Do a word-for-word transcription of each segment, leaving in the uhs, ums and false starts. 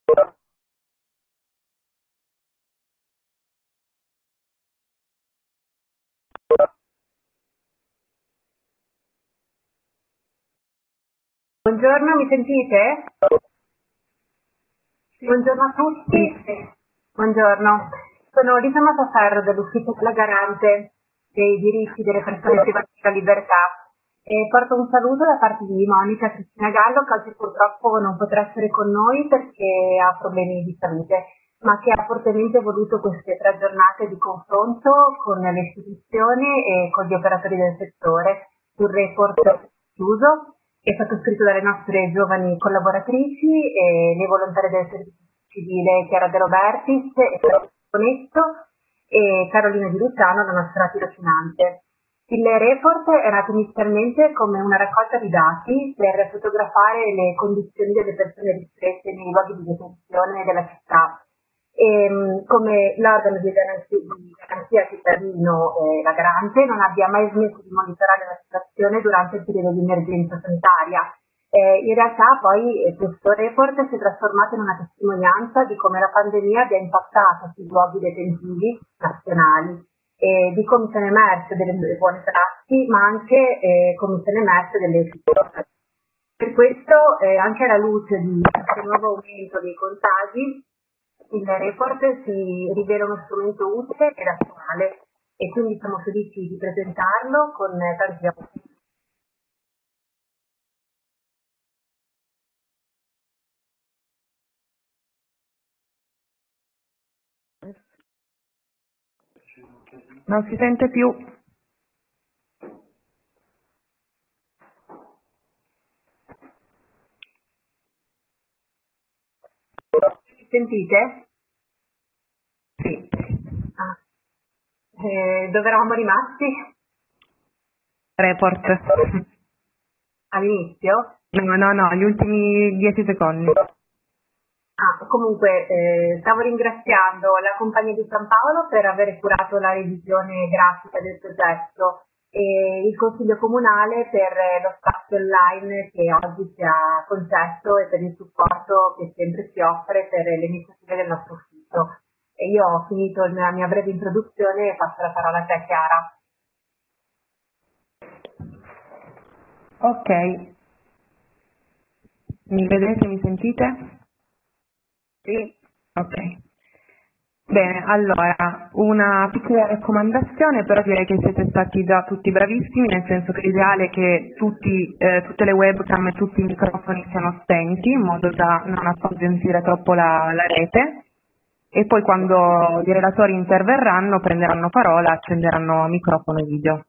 Buongiorno, mi sentite? Buongiorno a tutti. Buongiorno. Sono Lisa Mataferro dell'Ufficio della Garante dei diritti delle persone private della libertà e porto un saluto da parte di Monica Cristina Gallo, che oggi purtroppo non potrà essere con noi perché ha problemi di salute, ma che ha fortemente voluto queste tre giornate di confronto con le istituzioni e con gli operatori del settore sul report chiuso, che è stato scritto dalle nostre giovani collaboratrici e le volontarie del servizio civile Chiara De Robertis e Bonetto e Carolina Di Luciano, la nostra tirocinante. Il report è nato inizialmente come una raccolta di dati per fotografare le condizioni delle persone ristrette nei luoghi di detenzione della città. E, come l'organo di garanzia, di garanzia cittadino, eh, la Garante, non abbia mai smesso di monitorare la situazione durante il periodo di emergenza sanitaria. Eh, in realtà poi eh, questo report si è trasformato in una testimonianza di come la pandemia abbia impattato sui luoghi detentivi nazionali, e di come sono emerse delle buone prassi, ma anche eh, come sono emerse delle difficoltà. Per questo, eh, anche alla luce di questo nuovo aumento dei contagi, il report si rivela uno strumento utile ed attuale e quindi siamo felici di presentarlo con tanti appunti. Non si sente più. Mi sentite? Sì. Ah. Eh, dove eravamo rimasti? Report. All'inizio? No, no, no, gli ultimi dieci secondi. Ah, comunque eh, stavo ringraziando la Compagnia di San Paolo per aver curato la revisione grafica del progetto e il Consiglio Comunale per lo spazio online che oggi ci ha concesso e per il supporto che sempre ci offre per le iniziative del nostro ufficio. E io ho finito la mia breve introduzione e passo la parola a te, Chiara. Ok. Mi vedete, mi sentite? Sì. Ok. Bene, allora, una piccola raccomandazione, però direi che siete stati già tutti bravissimi, nel senso che l'ideale è che tutti, eh, tutte le webcam e tutti i microfoni siano spenti, in modo da non appesantire troppo la, la rete, e poi quando i relatori interverranno prenderanno parola, accenderanno microfono e video.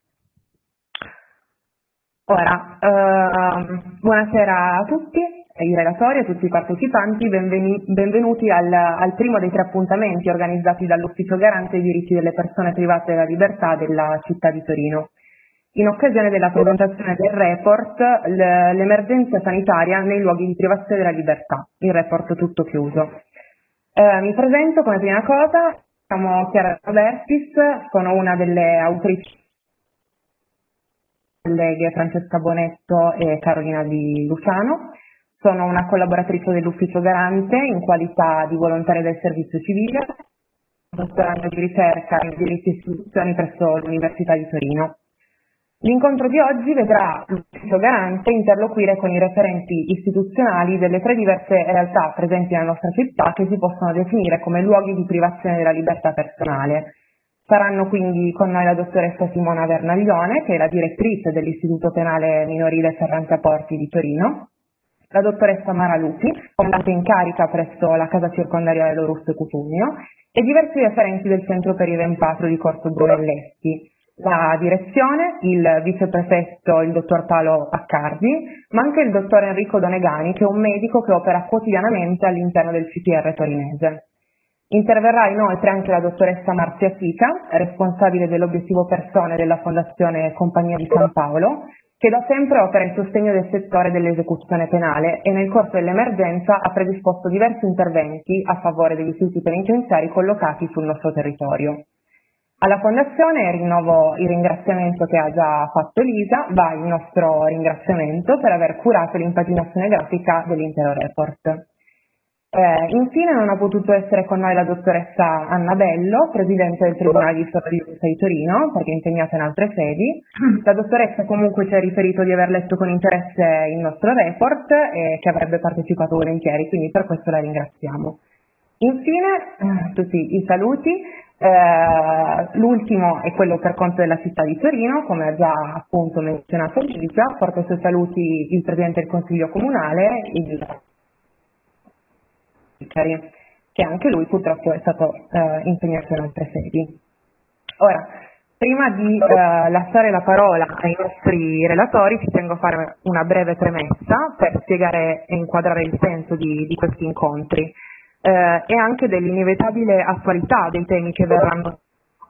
Ora, ehm, buonasera a tutti, ai relatori e a tutti i partecipanti, benveni- benvenuti al, al primo dei tre appuntamenti organizzati dall'Ufficio Garante dei diritti delle persone private della libertà della città di Torino. In occasione della presentazione del report l- l'emergenza sanitaria nei luoghi di privazione della libertà, il report tutto chiuso. Eh, mi presento come prima cosa, siamo Chiara Robertis, sono una delle autrici colleghe Francesca Bonetto e Carolina Di Luciano. Sono una collaboratrice dell'Ufficio Garante in qualità di volontaria del servizio civile, dottorando di ricerca in diritti e istituzioni presso l'Università di Torino. L'incontro di oggi vedrà l'Ufficio Garante interloquire con i referenti istituzionali delle tre diverse realtà presenti nella nostra città che si possono definire come luoghi di privazione della libertà personale. Saranno quindi con noi la dottoressa Simona Vernaglione, che è la direttrice dell'Istituto Penale Minorile Ferrante a Porti di Torino, la dottoressa Mara Lupi, comandante in carica presso la casa circondariale Lorusso e Cutugno, e diversi referenti del Centro per il Rimpatrio di Corso Brunelleschi. La direzione, il viceprefetto, il dottor Paolo Accardi, ma anche il dottor Enrico Donegani, che è un medico che opera quotidianamente all'interno del C P R torinese. Interverrà inoltre anche la dottoressa Marzia Fica, responsabile dell'obiettivo persone della Fondazione Compagnia di San Paolo, che da sempre opera in sostegno del settore dell'esecuzione penale e nel corso dell'emergenza ha predisposto diversi interventi a favore degli istituti penitenziari collocati sul nostro territorio. Alla Fondazione rinnovo il ringraziamento che ha già fatto Elisa, va il nostro ringraziamento per aver curato l'impaginazione grafica dell'intero report. Eh, infine non ha potuto essere con noi la dottoressa Anna Bello, presidente del Tribunale di Sorveglianza di Torino, perché è impegnata in altre sedi. La dottoressa comunque ci ha riferito di aver letto con interesse il nostro report e che avrebbe partecipato volentieri, quindi per questo la ringraziamo. Infine, tutti i saluti. Eh, l'ultimo è quello per conto della città di Torino, come ha già appunto menzionato Ligia, porta i suoi saluti il Presidente del Consiglio Comunale, il che anche lui purtroppo è stato eh, impegnato in altre sedi. Ora, prima di eh, lasciare la parola ai nostri relatori, ci tengo a fare una breve premessa per spiegare e inquadrare il senso di, di questi incontri eh, e anche dell'inevitabile attualità dei temi che verranno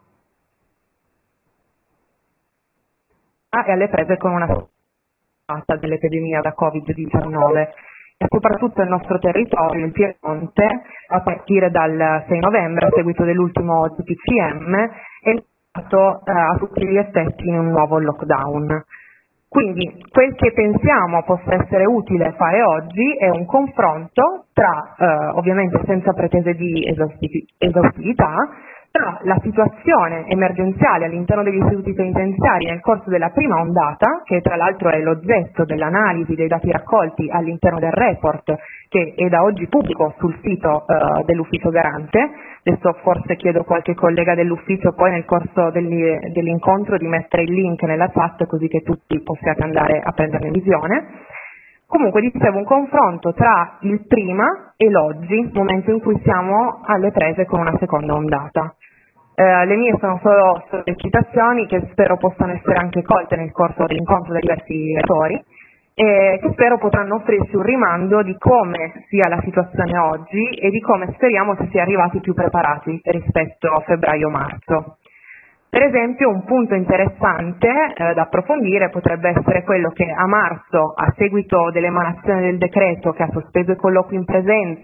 e alle prese con una fatta dell'epidemia da Covid diciannove. E soprattutto il nostro territorio, il Piemonte, a partire dal sei novembre, a seguito dell'ultimo D P C M, è stato eh, a tutti gli effetti in un nuovo lockdown. Quindi quel che pensiamo possa essere utile fare oggi è un confronto tra, eh, ovviamente senza pretese di esausti- esaustività, tra la situazione emergenziale all'interno degli istituti penitenziari nel corso della prima ondata, che tra l'altro è l'oggetto dell'analisi dei dati raccolti all'interno del report che è da oggi pubblico sul sito uh, dell'Ufficio Garante. Adesso forse chiedo a qualche collega dell'Ufficio poi nel corso degli, dell'incontro di mettere il link nella chat così che tutti possiate andare a prenderne visione. Comunque dicevo un confronto tra il prima e l'oggi, momento in cui siamo alle prese con una seconda ondata. Eh, le mie sono solo sollecitazioni che spero possano essere anche colte nel corso dell'incontro dai diversi relatori e che spero potranno offrirci un rimando di come sia la situazione oggi e di come speriamo si sia arrivati più preparati rispetto a febbraio-marzo. Per esempio un punto interessante eh, da approfondire potrebbe essere quello che a marzo, a seguito dell'emanazione del decreto che ha sospeso i colloqui in presenza,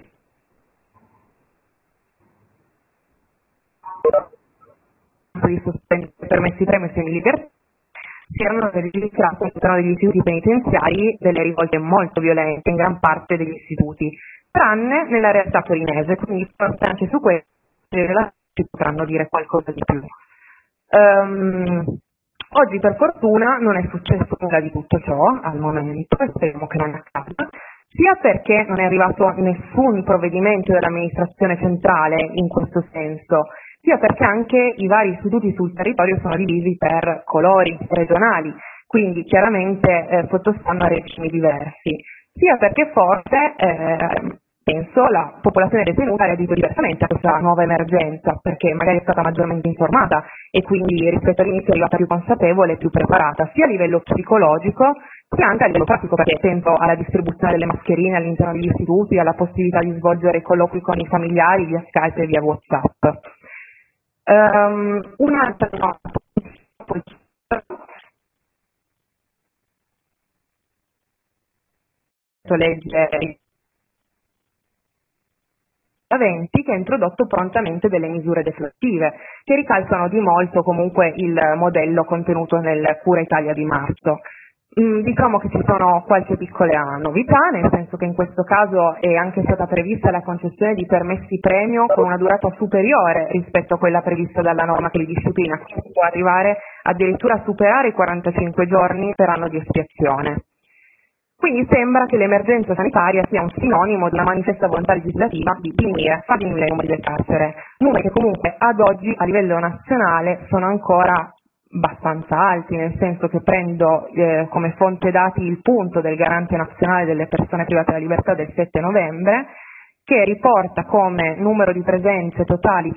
di sospendere i permessi premi e semilibertà, si erano registrate all'interno degli istituti penitenziari delle rivolte molto violente in gran parte degli istituti, tranne nella realtà torinese, quindi forse anche su questo ci potranno dire qualcosa di più. Um, oggi per fortuna non è successo nulla di tutto ciò al momento e speriamo che non accada, sia perché non è arrivato nessun provvedimento dell'amministrazione centrale in questo senso, sia perché anche i vari istituti sul territorio sono divisi per colori regionali, quindi chiaramente eh, sottostanno a regimi diversi, sia perché forse eh, penso la popolazione detenuta ha reagito diversamente a questa nuova emergenza, perché magari è stata maggiormente informata e quindi rispetto all'inizio è arrivata più consapevole e più preparata, sia a livello psicologico sia anche a livello pratico, perché penso alla distribuzione delle mascherine all'interno degli istituti, alla possibilità di svolgere colloqui con i familiari via Skype e via WhatsApp. Um, un'altra nota, legge venti che ha introdotto prontamente delle misure deflattive che ricalcano di molto comunque il modello contenuto nel Cura Italia di marzo. Mm, diciamo che ci sono qualche piccola novità, nel senso che in questo caso è anche stata prevista la concessione di permessi premio con una durata superiore rispetto a quella prevista dalla norma che li disciplina, che può arrivare addirittura a superare i quarantacinque giorni per anno di espiazione. Quindi sembra che l'emergenza sanitaria sia un sinonimo di una manifesta volontà legislativa di diminuire, far diminuire i numeri del carcere, numeri che comunque ad oggi a livello nazionale sono ancora abbastanza alti, nel senso che prendo eh, come fonte dati il punto del Garante Nazionale delle Persone Private della Libertà del sette novembre, che riporta come numero di presenze totali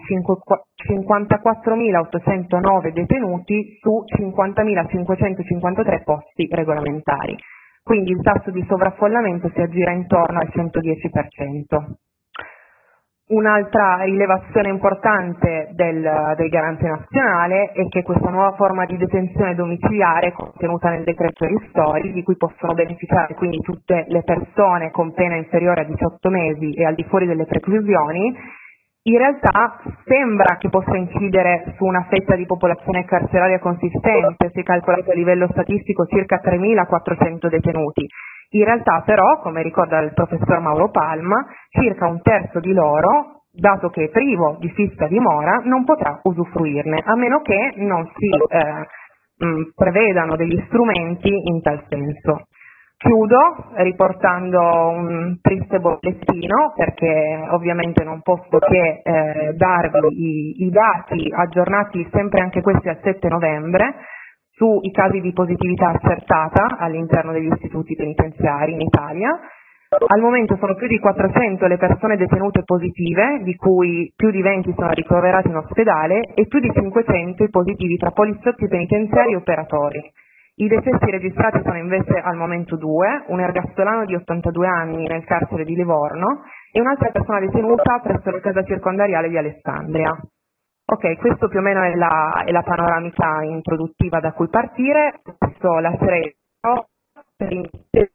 cinquantaquattromilaottocentonove detenuti su cinquantamilacinquecentocinquantatré posti regolamentari. Quindi il tasso di sovraffollamento si aggira intorno al centodieci per cento. Un'altra rilevazione importante del, del Garante Nazionale è che questa nuova forma di detenzione domiciliare contenuta nel decreto ristori, di cui possono beneficiare quindi tutte le persone con pena inferiore a diciotto mesi e al di fuori delle preclusioni, in realtà sembra che possa incidere su una fetta di popolazione carceraria consistente, si è calcolato a livello statistico circa tremilaquattrocento detenuti. In realtà però, come ricorda il professor Mauro Palma, circa un terzo di loro, dato che è privo di fissa dimora, non potrà usufruirne, a meno che non si eh, mh, prevedano degli strumenti in tal senso. Chiudo riportando un triste bollettino, perché ovviamente non posso che eh, darvi i, i dati aggiornati sempre anche questi al sette novembre sui casi di positività accertata all'interno degli istituti penitenziari in Italia. Al momento sono più di quattrocento le persone detenute positive, di cui più di venti sono ricoverati in ospedale, e più di cinquecento i positivi tra poliziotti penitenziari e operatori. I decessi registrati sono invece al momento due, un ergastolano di ottantadue anni nel carcere di Livorno e un'altra persona detenuta presso la casa circondariale di Alessandria. Ok, questo più o meno è la, è la panoramica introduttiva da cui partire. Adesso lascerei per iniziare,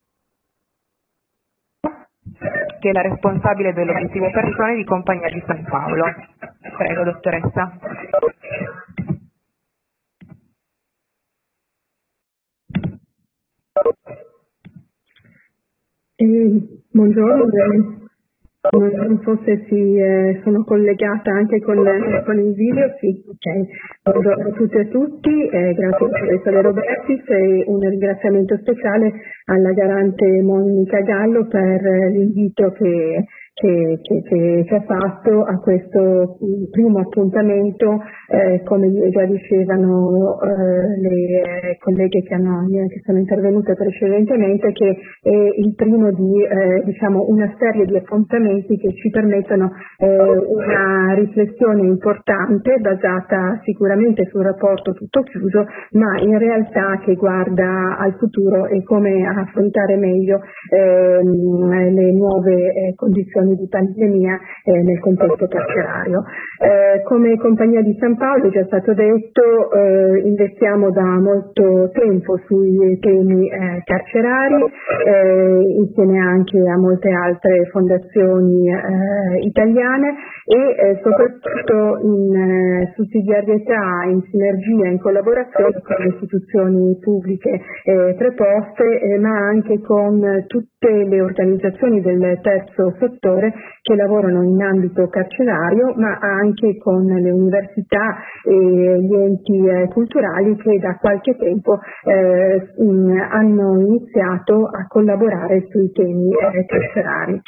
che è la responsabile dell'obiettivo persone di Compagnia di San Paolo. Prego, dottoressa. Eh, buongiorno, non so se si, eh, sono collegata anche con, eh, con il video. Sì, ok. Buongiorno a tutte e a tutti, eh, grazie al professore Robertis e un ringraziamento speciale alla garante Monica Gallo per eh, l'invito che Che, che, che, che ha fatto a questo primo appuntamento, eh, come già dicevano eh, le colleghe che, hanno, che sono intervenute precedentemente, che è il primo di eh, diciamo una serie di appuntamenti che ci permettono eh, una riflessione importante basata sicuramente sul rapporto tutto chiuso, ma in realtà che guarda al futuro e come affrontare meglio ehm, le nuove eh, condizioni di pandemia eh, nel contesto carcerario. Eh, come Compagnia di San Paolo, è già stato detto, eh, investiamo da molto tempo sui temi eh, carcerari, eh, insieme anche a molte altre fondazioni eh, italiane e eh, soprattutto in eh, sussidiarietà, in sinergia, in collaborazione con le istituzioni pubbliche eh, preposte, eh, ma anche con tutte le organizzazioni del terzo settore che lavorano in ambito carcerario, ma anche con le università e gli enti eh, culturali che da qualche tempo eh, mh, hanno iniziato a collaborare sui temi eh, carcerari.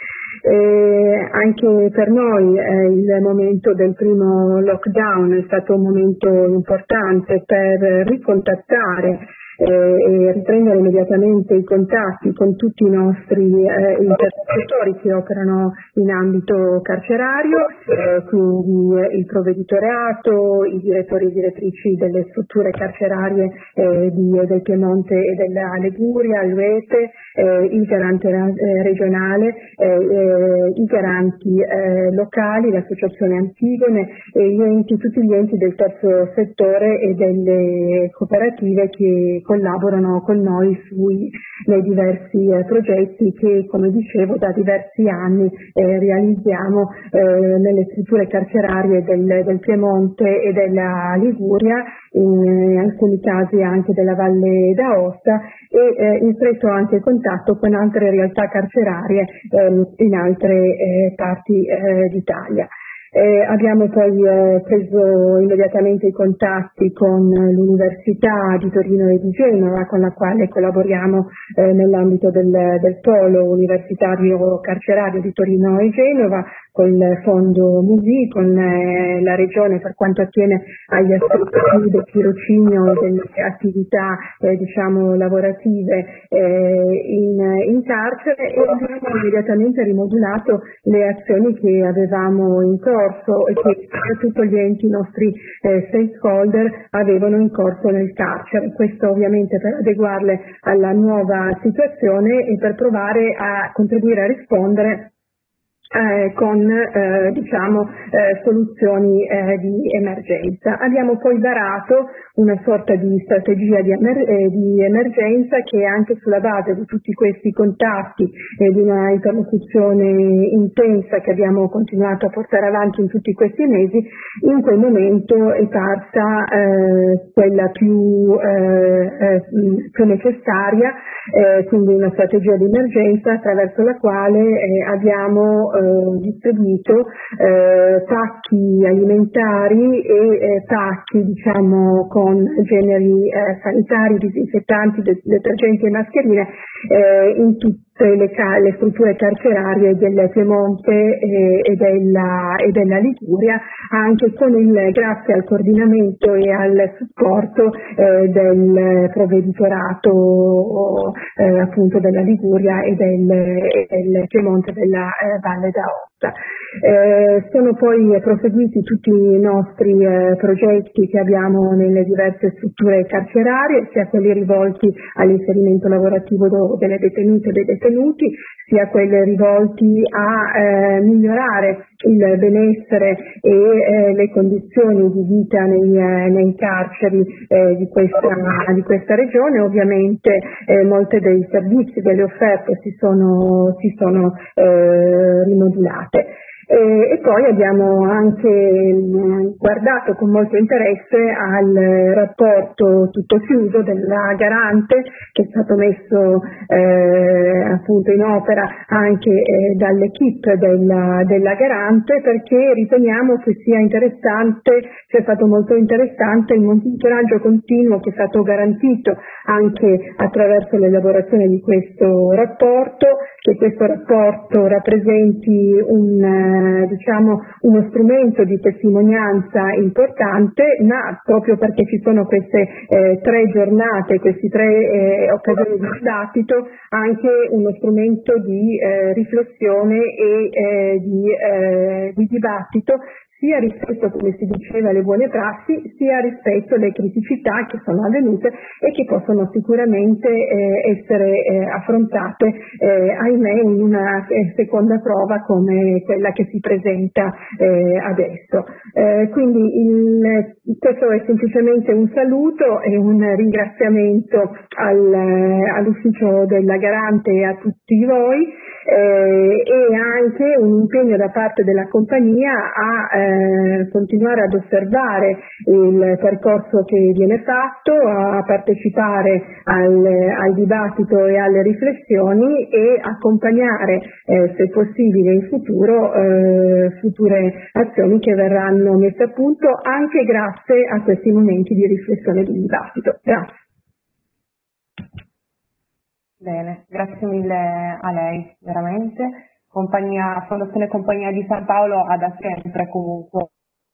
Eh, anche per noi eh, il momento del primo lockdown è stato un momento importante per ricontattare eh, e riprendere immediatamente i contatti con tutti i nostri eh, interlocutori che operano in ambito carcerario, eh, quindi eh, il provveditoriato, i direttori e direttrici delle strutture carcerarie eh, di, del Piemonte e della Liguria, l'U E T E, eh, il garante eh, regionale, eh, eh, i garanti eh, locali, l'associazione Antigone e gli enti, tutti gli enti del terzo settore e delle cooperative che collaborano con noi sui, nei diversi eh, progetti che, come dicevo, da diversi anni eh, realizziamo eh, nelle strutture carcerarie del, del Piemonte e della Liguria, in alcuni casi anche della Valle d'Aosta e eh, in stretto anche contatto con altre realtà carcerarie eh, in altre eh, parti eh, d'Italia. Eh, abbiamo poi eh, preso immediatamente i contatti con l'Università di Torino e di Genova, con la quale collaboriamo eh, nell'ambito del, del polo universitario carcerario di Torino e Genova, con il fondo M U S I, con eh, la Regione per quanto attiene agli aspetti del tirocinio e delle attività eh, diciamo lavorative eh, in, in carcere, e abbiamo immediatamente rimodulato le azioni che avevamo in corso e che soprattutto gli enti, i nostri eh, stakeholder avevano in corso nel carcere. Questo ovviamente per adeguarle alla nuova situazione e per provare a contribuire a rispondere Eh, con eh, diciamo eh, soluzioni eh, di emergenza. Abbiamo poi varato una sorta di strategia di, emer- eh, di emergenza che anche sulla base di tutti questi contatti e di una interlocuzione intensa che abbiamo continuato a portare avanti in tutti questi mesi, in quel momento è parsa eh, quella più, eh, eh, più necessaria, eh, quindi una strategia di emergenza attraverso la quale eh, abbiamo distribuito eh, pacchi alimentari e eh, pacchi diciamo con generi eh, sanitari, disinfettanti, de- detergenti e mascherine eh, in tutte le, ca- le strutture carcerarie del Piemonte eh, e, della, e della Liguria, anche con il, grazie al coordinamento e al supporto eh, del provveditorato eh, appunto della Liguria e del, e del Piemonte e della eh, Valle d'Aosta. Eh, sono poi proseguiti tutti i nostri eh, progetti che abbiamo nelle diverse strutture carcerarie, sia quelli rivolti all'inserimento lavorativo do, delle detenute e dei detenuti, sia quelli rivolti a eh, migliorare il benessere e eh, le condizioni di vita nei, eh, nei carceri eh, di, questa, di questa regione. Ovviamente eh, molte dei servizi, delle offerte si sono, si sono eh, rimodulate. E, e poi abbiamo anche mh, guardato con molto interesse al rapporto tutto chiuso della Garante, che è stato messo eh, appunto in opera anche eh, dall'equipe della, della Garante, perché riteniamo che sia interessante, sia stato molto interessante il monitoraggio continuo che è stato garantito anche attraverso l'elaborazione di questo rapporto, che questo rapporto rappresenti un diciamo uno strumento di testimonianza importante, ma proprio perché ci sono queste eh, tre giornate, queste tre eh, occasioni di dibattito, anche uno strumento di eh, riflessione e eh, di, eh, di dibattito, sia rispetto, come si diceva, alle buone prassi, sia rispetto alle criticità che sono avvenute e che possono sicuramente eh, essere eh, affrontate, eh, ahimè, in una eh, seconda prova come quella che si presenta eh, adesso. Eh, quindi il, questo è semplicemente un saluto e un ringraziamento al, all'ufficio della Garante e a tutti voi, eh, e anche un impegno da parte della compagnia a eh, continuare ad osservare il percorso che viene fatto, a partecipare al, al dibattito e alle riflessioni e accompagnare, eh, se possibile in futuro, eh, future azioni che verranno messe a punto anche grazie a questi momenti di riflessione e di dibattito. Grazie. Bene, grazie mille a lei, veramente. Compagnia, Fondazione Compagnia di San Paolo ha da sempre comunque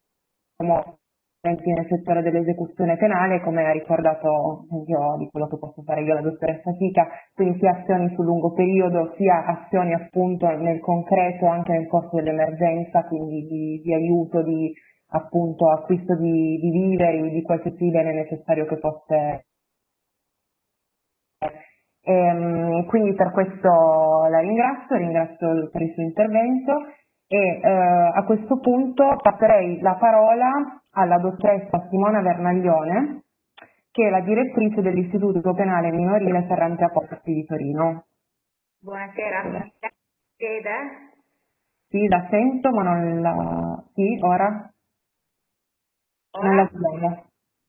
nel settore dell'esecuzione penale, come ha ricordato io, di quello che posso fare io, la dottoressa Fica, quindi sia azioni sul lungo periodo, sia azioni appunto nel concreto anche nel corso dell'emergenza, quindi di, di aiuto, di appunto acquisto di, di viveri, di qualsiasi bene necessario che fosse. E, quindi per questo la ringrazio, ringrazio per il suo intervento e eh, a questo punto passerei la parola alla dottoressa Simona Vernaglione, che è la direttrice dell'Istituto Penale Minorile Ferrante Apostoli di Torino. Buonasera, mi chiede? Sì, la sento, ma non la... Sì, ora? Ora? Non la vedo.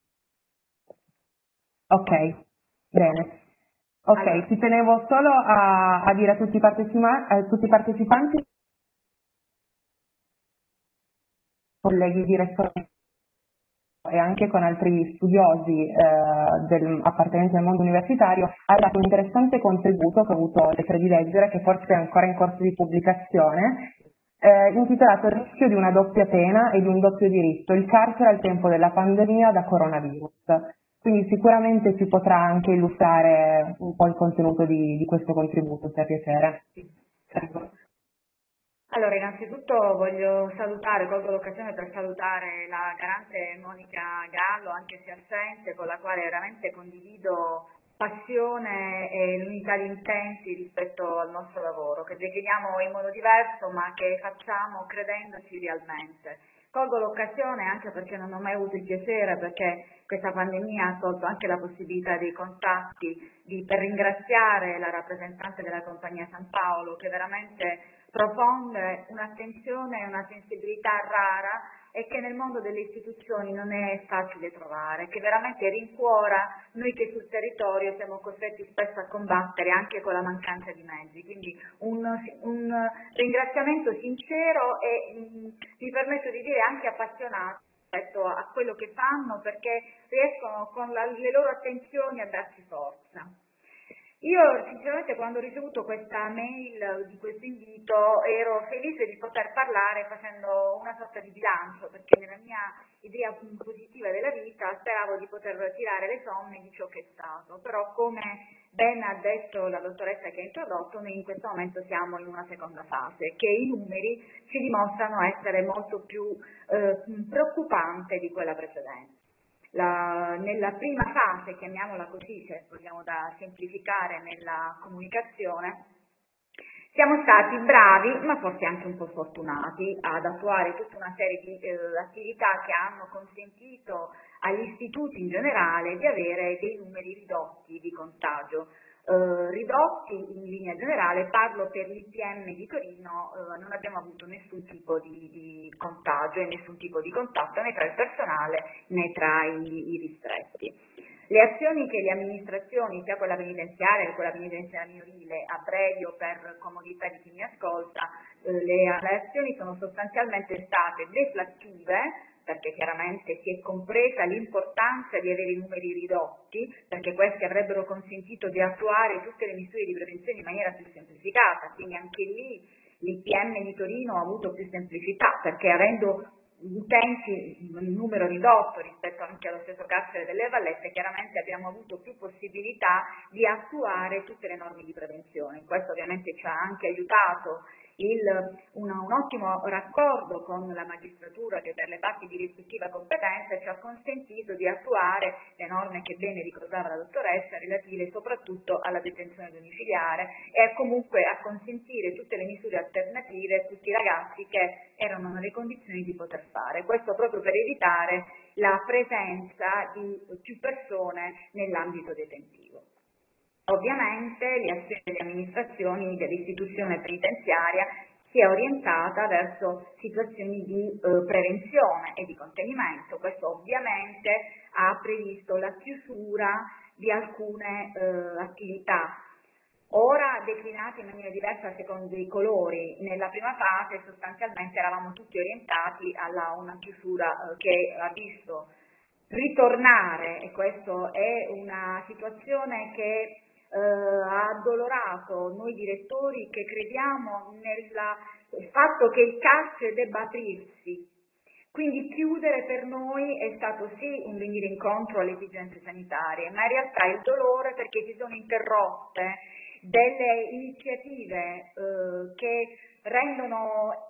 Ok, bene. Ok, Allora. ci tenevo solo a, a dire a tutti i, partecipa- a tutti i partecipanti, colleghi direttori e anche con altri studiosi eh, del, appartenenti al mondo universitario, ha dato un interessante contributo che ho avuto il piacere di leggere, che forse è ancora in corso di pubblicazione, eh, intitolato Il rischio di una doppia pena e di un doppio diritto, il carcere al tempo della pandemia da coronavirus. Quindi sicuramente ci potrà anche illustrare un po' il contenuto di, di questo contributo, se ha piacere. Prego. Allora, innanzitutto voglio salutare, colgo l'occasione per salutare la Garante Monica Gallo, anche se assente, con la quale veramente condivido passione e l'unità di intenti rispetto al nostro lavoro, che decliniamo in modo diverso ma che facciamo credendoci realmente. Colgo l'occasione anche perché non ho mai avuto il piacere, perché questa pandemia ha tolto anche la possibilità dei contatti, di, per ringraziare la rappresentante della compagnia San Paolo, che veramente profonde un'attenzione e una sensibilità rara e che nel mondo delle istituzioni non è facile trovare, che veramente rincuora noi che sul territorio siamo costretti spesso a combattere anche con la mancanza di mezzi. Quindi un, un ringraziamento sincero e mh, mi permetto di dire anche appassionato rispetto a quello che fanno, perché riescono con la, le loro attenzioni a darci forza. Io sinceramente quando ho ricevuto questa mail di questo invito ero felice di poter parlare facendo una sorta di bilancio, perché nella mia idea positiva della vita speravo di poter tirare le somme di ciò che è stato, però come ben ha detto la dottoressa che ha introdotto, noi in questo momento siamo in una seconda fase che i numeri ci dimostrano essere molto più eh, preoccupante di quella precedente. La, nella prima fase, chiamiamola così, se vogliamo da semplificare nella comunicazione, siamo stati bravi, ma forse anche un po' sfortunati, ad attuare tutta una serie di eh, attività che hanno consentito agli istituti in generale di avere dei numeri ridotti di contagio. Eh, ridotti in linea generale, parlo per l'I P M di Torino, eh, non abbiamo avuto nessun tipo di, di contagio e nessun tipo di contatto né tra il personale né tra i, i ristretti. Le azioni che le amministrazioni, sia quella penitenziaria che quella penitenziaria minorile, abbrevi per comodità di chi mi ascolta, eh, le, le azioni sono sostanzialmente state deflattive, perché chiaramente si è compresa l'importanza di avere i numeri ridotti, perché questi avrebbero consentito di attuare tutte le misure di prevenzione in maniera più semplificata, quindi anche lì l'I P M di Torino ha avuto più semplicità, perché avendo utenti in numero ridotto rispetto anche allo stesso carcere delle Vallette, chiaramente abbiamo avuto più possibilità di attuare tutte le norme di prevenzione. Questo ovviamente ci ha anche aiutato Il, un, un ottimo raccordo con la magistratura che per le parti di rispettiva competenza ci ha consentito di attuare le norme che bene ricordava la dottoressa relative soprattutto alla detenzione domiciliare e comunque a consentire tutte le misure alternative a tutti i ragazzi che erano nelle condizioni di poter fare, questo proprio per evitare la presenza di più persone nell'ambito detentivo. Ovviamente le azioni delle amministrazioni dell'istituzione penitenziaria si è orientata verso situazioni di eh, prevenzione e di contenimento. Questo ovviamente ha previsto la chiusura di alcune eh, attività, ora declinate in maniera diversa secondo i colori. Nella prima fase sostanzialmente eravamo tutti orientati a una chiusura eh, che ha visto ritornare, e questa è una situazione che Uh, ha addolorato noi direttori che crediamo nel fatto che il carcere debba aprirsi, quindi chiudere per noi è stato sì un venire incontro alle esigenze sanitarie, ma in realtà il dolore perché si sono interrotte delle iniziative uh, che rendono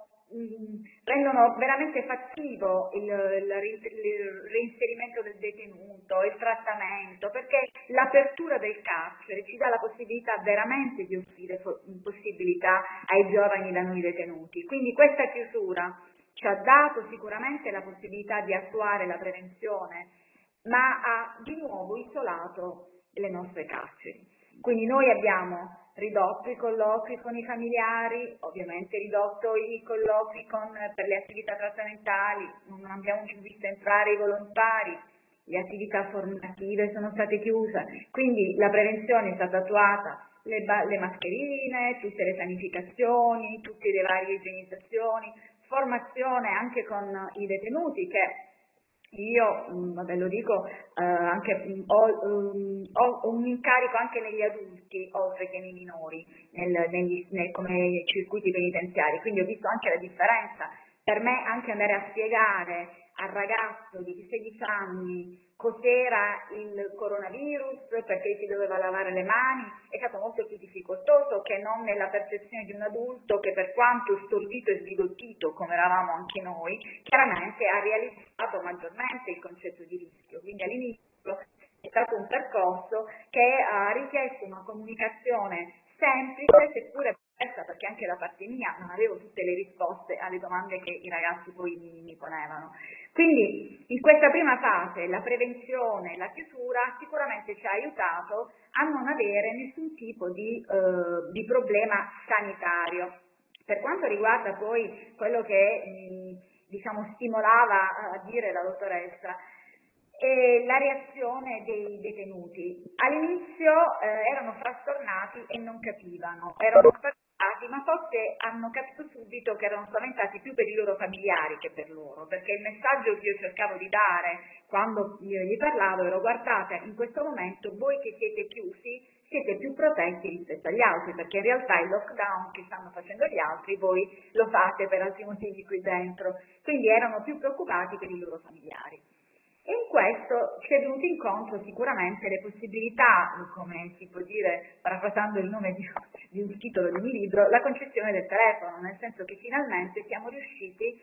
rendono veramente fattivo il, il, il reinserimento del detenuto, il trattamento, perché l'apertura del carcere ci dà la possibilità veramente di offrire possibilità ai giovani da noi detenuti. Quindi questa chiusura ci ha dato sicuramente la possibilità di attuare la prevenzione, ma ha di nuovo isolato le nostre carceri. Quindi noi abbiamo ridotto i colloqui con i familiari, ovviamente ridotto i colloqui con, per le attività trattamentali, non abbiamo più visto entrare i volontari, le attività formative sono state chiuse, quindi la prevenzione è stata attuata, le, le mascherine, tutte le sanificazioni, tutte le varie igienizzazioni, formazione anche con i detenuti che io, vabbè, lo dico, eh, anche, ho, um, ho un incarico anche negli adulti, oltre che nei minori, nel, negli, nel, come circuiti penitenziari, quindi ho visto anche la differenza. Per me anche andare a spiegare al ragazzo di sedici anni cos'era il coronavirus, perché si doveva lavare le mani, è stato molto più difficoltoso che non nella percezione di un adulto che, per quanto stordito e sbigottito come eravamo anche noi, chiaramente ha realizzato maggiormente il concetto di rischio. Quindi all'inizio è è stato un percorso che ha richiesto una comunicazione semplice, seppure complessa, perché anche da parte mia non avevo tutte le risposte alle domande che i ragazzi poi mi, mi ponevano. Quindi in questa prima fase la prevenzione, la chiusura sicuramente ci ha aiutato a non avere nessun tipo di, eh, di problema sanitario. Per quanto riguarda poi quello che mh, diciamo stimolava a dire la dottoressa, e la reazione dei detenuti. All'inizio eh, erano frastornati e non capivano, erano spaventati, ma forse hanno capito subito che erano spaventati più per i loro familiari che per loro, perché il messaggio che io cercavo di dare quando io gli parlavo era: guardate, in questo momento voi che siete chiusi siete più protetti rispetto agli altri, perché in realtà il lockdown che stanno facendo gli altri voi lo fate per altri motivi qui dentro, quindi erano più preoccupati per i loro familiari. E in questo ci è venuto incontro sicuramente le possibilità, come si può dire, parafrasando il nome di, di un titolo di un libro, la concessione del telefono, nel senso che finalmente siamo riusciti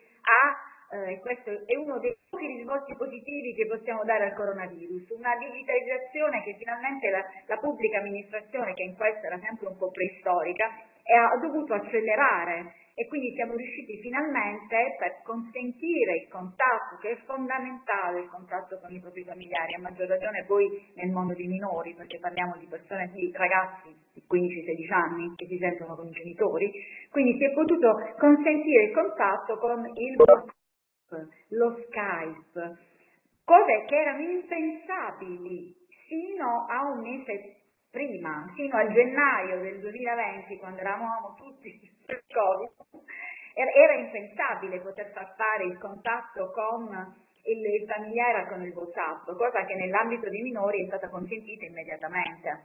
a, eh, questo è uno dei pochi risvolti positivi che possiamo dare al coronavirus, una digitalizzazione che finalmente la, la pubblica amministrazione, che in questo era sempre un po' preistorica, ha dovuto accelerare. E quindi siamo riusciti finalmente, per consentire il contatto, che è fondamentale il contatto con i propri familiari, a maggior ragione poi nel mondo dei minori, perché parliamo di persone, di ragazzi di quindici sedici anni che si sentono con i genitori, quindi si è potuto consentire il contatto con il WhatsApp, lo Skype, cose che erano impensabili sino a un mese prima, fino al gennaio del duemilaventi, quando eravamo tutti per Covid, era impensabile poter far fare il contatto con il, il familiare con il WhatsApp, cosa che nell'ambito dei minori è stata consentita immediatamente.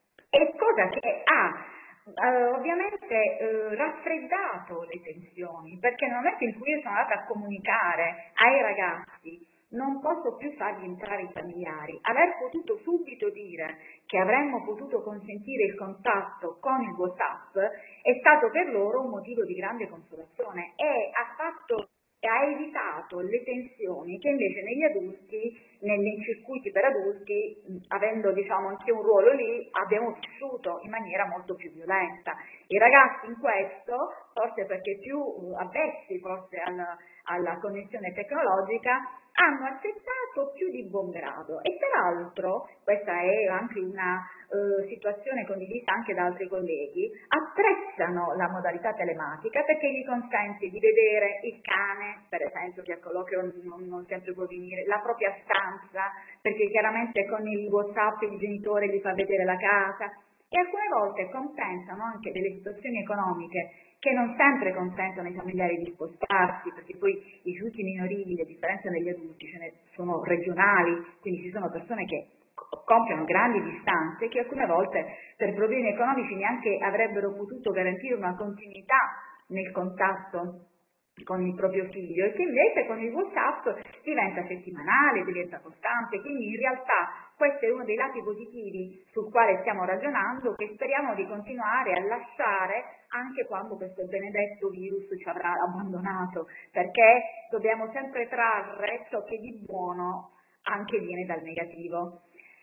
E cosa che ha eh, ovviamente eh, raffreddato le tensioni, perché nel momento in cui io sono andata a comunicare ai ragazzi non posso più fargli entrare i familiari, aver potuto subito dire che avremmo potuto consentire il contatto con il WhatsApp è stato per loro un motivo di grande consolazione e ha fatto ha evitato le tensioni che invece negli adulti, nei circuiti per adulti, avendo diciamo anche un ruolo lì, abbiamo vissuto in maniera molto più violenta. I ragazzi in questo, forse perché più avvezzi forse alla, alla connessione tecnologica, hanno accettato più di buon grado e peraltro, questa è anche una eh, situazione condivisa anche da altri colleghi, apprezzano la modalità telematica perché gli consente di vedere il cane, per esempio, che al colloquio non, non sempre può venire, la propria stanza, perché chiaramente con il WhatsApp il genitore gli fa vedere la casa, e alcune volte compensano anche delle situazioni economiche che non sempre consentono ai familiari di spostarsi, perché poi i rifiuti minorili, a differenza degli adulti, ce ne sono regionali, quindi ci sono persone che compiono grandi distanze che alcune volte per problemi economici neanche avrebbero potuto garantire una continuità nel contatto con il proprio figlio, e che invece con il WhatsApp diventa settimanale, diventa costante. Quindi in realtà questo è uno dei lati positivi sul quale stiamo ragionando, che speriamo di continuare a lasciare anche quando questo benedetto virus ci avrà abbandonato, perché dobbiamo sempre trarre ciò che di buono anche viene dal negativo.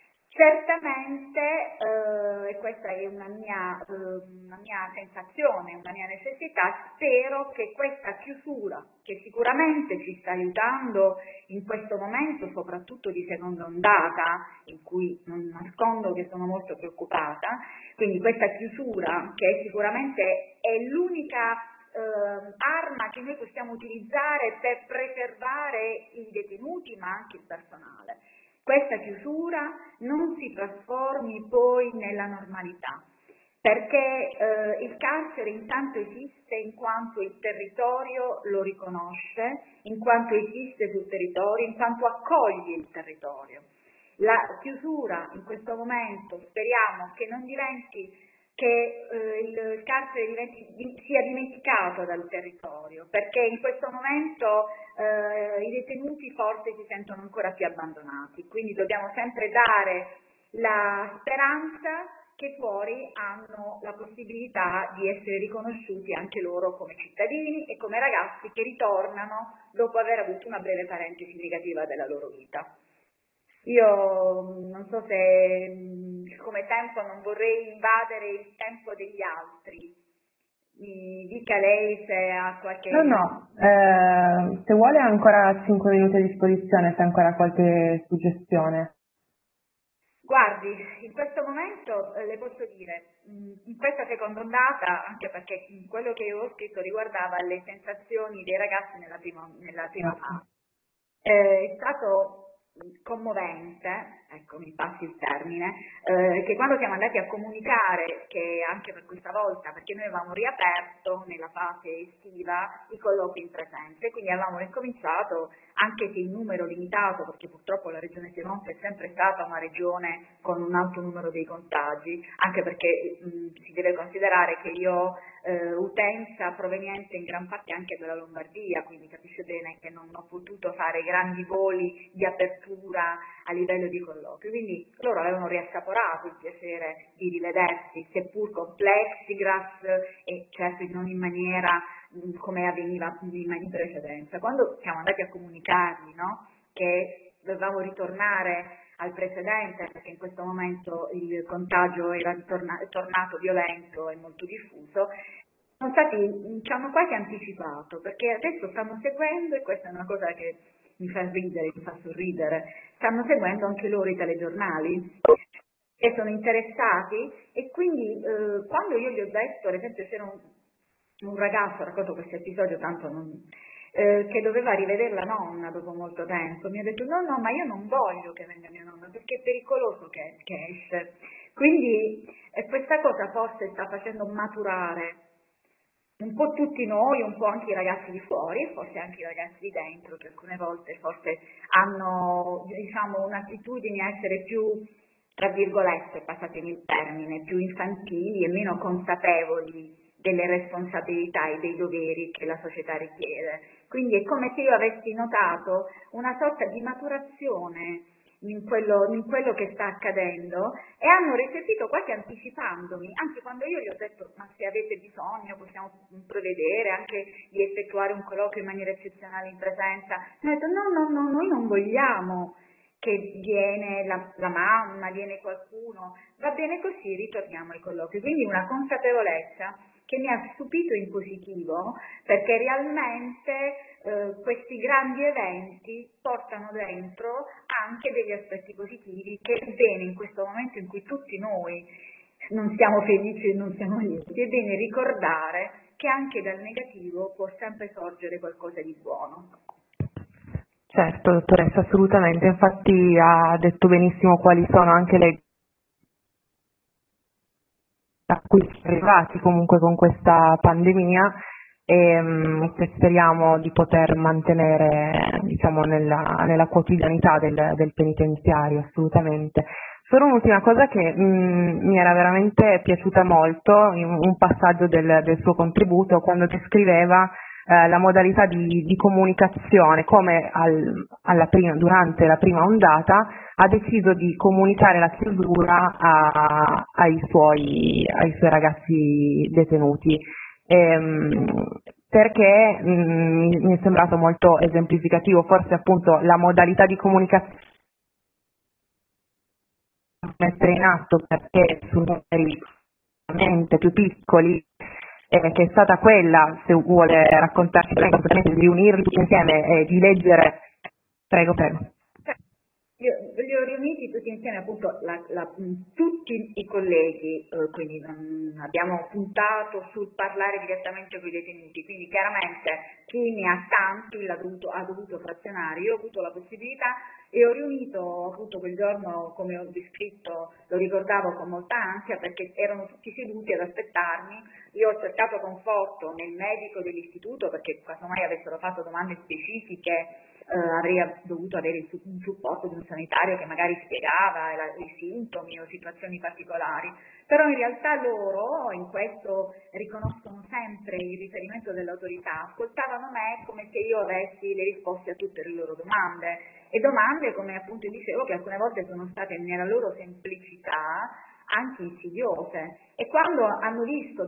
Certamente, eh, e questa è una mia, eh, una mia sensazione, una mia necessità, spero che questa chiusura, che sicuramente ci sta aiutando in questo momento, soprattutto di seconda ondata, in cui non nascondo che sono molto preoccupata, quindi questa chiusura che sicuramente è l'unica eh, arma che noi possiamo utilizzare per preservare i detenuti ma anche il personale. Questa chiusura non si trasformi poi nella normalità, perché eh, il carcere intanto esiste in quanto il territorio lo riconosce, in quanto esiste sul territorio, in quanto accoglie il territorio. La chiusura in questo momento speriamo che non diventi che eh, il carcere diventi, sia dimenticato dal territorio, perché in questo momento eh, i detenuti forse si sentono ancora più abbandonati, quindi dobbiamo sempre dare la speranza che fuori hanno la possibilità di essere riconosciuti anche loro come cittadini e come ragazzi che ritornano dopo aver avuto una breve parentesi negativa della loro vita. Io non so se come tempo non vorrei invadere il tempo degli altri. Mi dica lei se ha qualche... No, no, eh, se vuole ha ancora cinque minuti a disposizione, se ha ancora qualche suggestione. Guardi, in questo momento eh, le posso dire, mh, in questa seconda ondata, anche perché mh, quello che io ho scritto riguardava le sensazioni dei ragazzi nella prima, nella prima fase, eh, è stato commovente, ecco mi passi il termine, eh, che quando siamo andati a comunicare che anche per questa volta, perché noi avevamo riaperto nella fase estiva i colloqui in presenza, quindi avevamo ricominciato anche se in numero limitato, perché purtroppo la regione Piemonte è sempre stata una regione con un alto numero dei contagi, anche perché mh, si deve considerare che io ho eh, utenza proveniente in gran parte anche dalla Lombardia, quindi capisce bene che non ho potuto fare grandi voli di apertura a livello di colloquio, quindi loro avevano riassaporato il piacere di rivedersi, seppur con plexiglass e certo non in maniera mh, come avveniva in precedenza. Quando siamo andati a comunicargli, no, che dovevamo ritornare al precedente, perché in questo momento il contagio era torna, tornato violento e molto diffuso, sono stati, ci hanno quasi anticipato, perché adesso stanno seguendo, e questa è una cosa che mi fa ridere, mi fa sorridere, stanno seguendo anche loro i telegiornali, che sono interessati, e quindi eh, quando io gli ho detto, ad esempio c'era un, un ragazzo, racconto questo episodio tanto non... Eh, che doveva rivedere la nonna dopo molto tempo, mi ha detto no no ma io non voglio che venga mia nonna perché è pericoloso che, che esce, quindi eh, questa cosa forse sta facendo maturare un po' tutti noi, un po' anche i ragazzi di fuori e forse anche i ragazzi di dentro, che alcune volte forse hanno diciamo un'attitudine a essere più, tra virgolette, passatemi il termine, più infantili e meno consapevoli delle responsabilità e dei doveri che la società richiede. Quindi è come se io avessi notato una sorta di maturazione in quello, in quello che sta accadendo, e hanno recepito quasi anticipandomi, anche quando io gli ho detto ma se avete bisogno possiamo prevedere anche di effettuare un colloquio in maniera eccezionale in presenza, mi hanno detto no, no, no, noi non vogliamo che viene la, la mamma, viene qualcuno, va bene così, ritorniamo ai colloqui. Quindi una consapevolezza che mi ha stupito in positivo, perché realmente eh, questi grandi eventi portano dentro anche degli aspetti positivi, che è bene in questo momento in cui tutti noi non siamo felici e non siamo lieti, è bene ricordare che anche dal negativo può sempre sorgere qualcosa di buono. Certo, dottoressa, assolutamente, infatti ha detto benissimo quali sono anche le a cui siamo arrivati comunque con questa pandemia e um, che speriamo di poter mantenere diciamo nella, nella quotidianità del, del penitenziario, assolutamente. Solo un'ultima cosa che mh, mi era veramente piaciuta molto, in un passaggio del, del suo contributo, quando descriveva eh, la modalità di, di comunicazione, come al, alla prima, durante la prima ondata ha deciso di comunicare la chiusura a, ai, suoi, ai suoi ragazzi detenuti. Ehm, perché mh, mi è sembrato molto esemplificativo, forse appunto la modalità di comunicazione mettere in atto, perché su numeri più piccoli, eh, che è stata quella, se vuole raccontarci, prego, di riunirli tutti insieme e di leggere, prego, prego. Io li ho riuniti tutti insieme, appunto, la, la, tutti i colleghi, eh, quindi non abbiamo puntato sul parlare direttamente con i detenuti, quindi chiaramente chi ne ha tanti l'ha dovuto, ha dovuto frazionare. Io ho avuto la possibilità e ho riunito appunto quel giorno, come ho descritto, lo ricordavo con molta ansia perché erano tutti seduti ad aspettarmi. Io ho cercato conforto nel medico dell'istituto perché casomai avessero fatto domande specifiche Uh, avrei dovuto avere il, un supporto di un sanitario che magari spiegava la, i sintomi o situazioni particolari, però in realtà loro in questo riconoscono sempre il riferimento dell'autorità, ascoltavano me come se io avessi le risposte a tutte le loro domande, e domande, come appunto dicevo, che alcune volte sono state nella loro semplicità anche insidiose, e quando hanno visto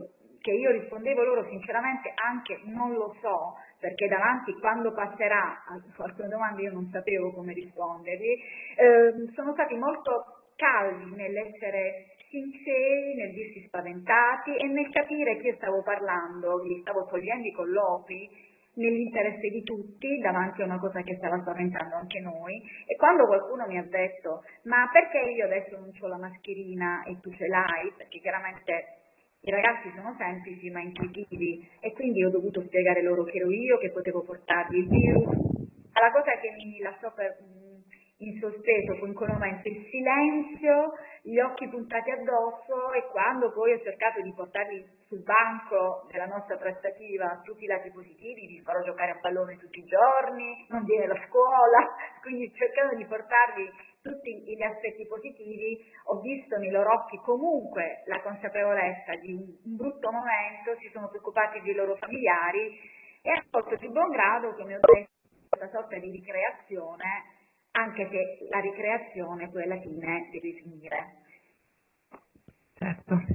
che io rispondevo loro sinceramente anche non lo so, perché davanti quando passerà a alcune domande io non sapevo come rispondergli, eh, sono stati molto caldi nell'essere sinceri, nel dirsi spaventati e nel capire che io stavo parlando, gli stavo togliendo i colloqui nell'interesse di tutti davanti a una cosa che stava spaventando anche noi. E quando qualcuno mi ha detto ma perché io adesso non ho la mascherina e tu ce l'hai, perché chiaramente i ragazzi sono semplici ma intuitivi e quindi ho dovuto spiegare loro che ero io che potevo portargli il virus. Ma la cosa che mi lasciò per, in sospeso fu in quel momento il silenzio, gli occhi puntati addosso, e quando poi ho cercato di portarli sul banco della nostra trattativa tutti i lati positivi, vi farò giocare a pallone tutti i giorni, non viene la scuola, quindi cercando di portarvi tutti gli aspetti positivi, ho visto nei loro occhi comunque la consapevolezza di un brutto momento, si sono preoccupati dei loro familiari e hanno fatto di buon grado, come ho detto, questa sorta di ricreazione, anche se la ricreazione poi alla fine deve finire. Certo.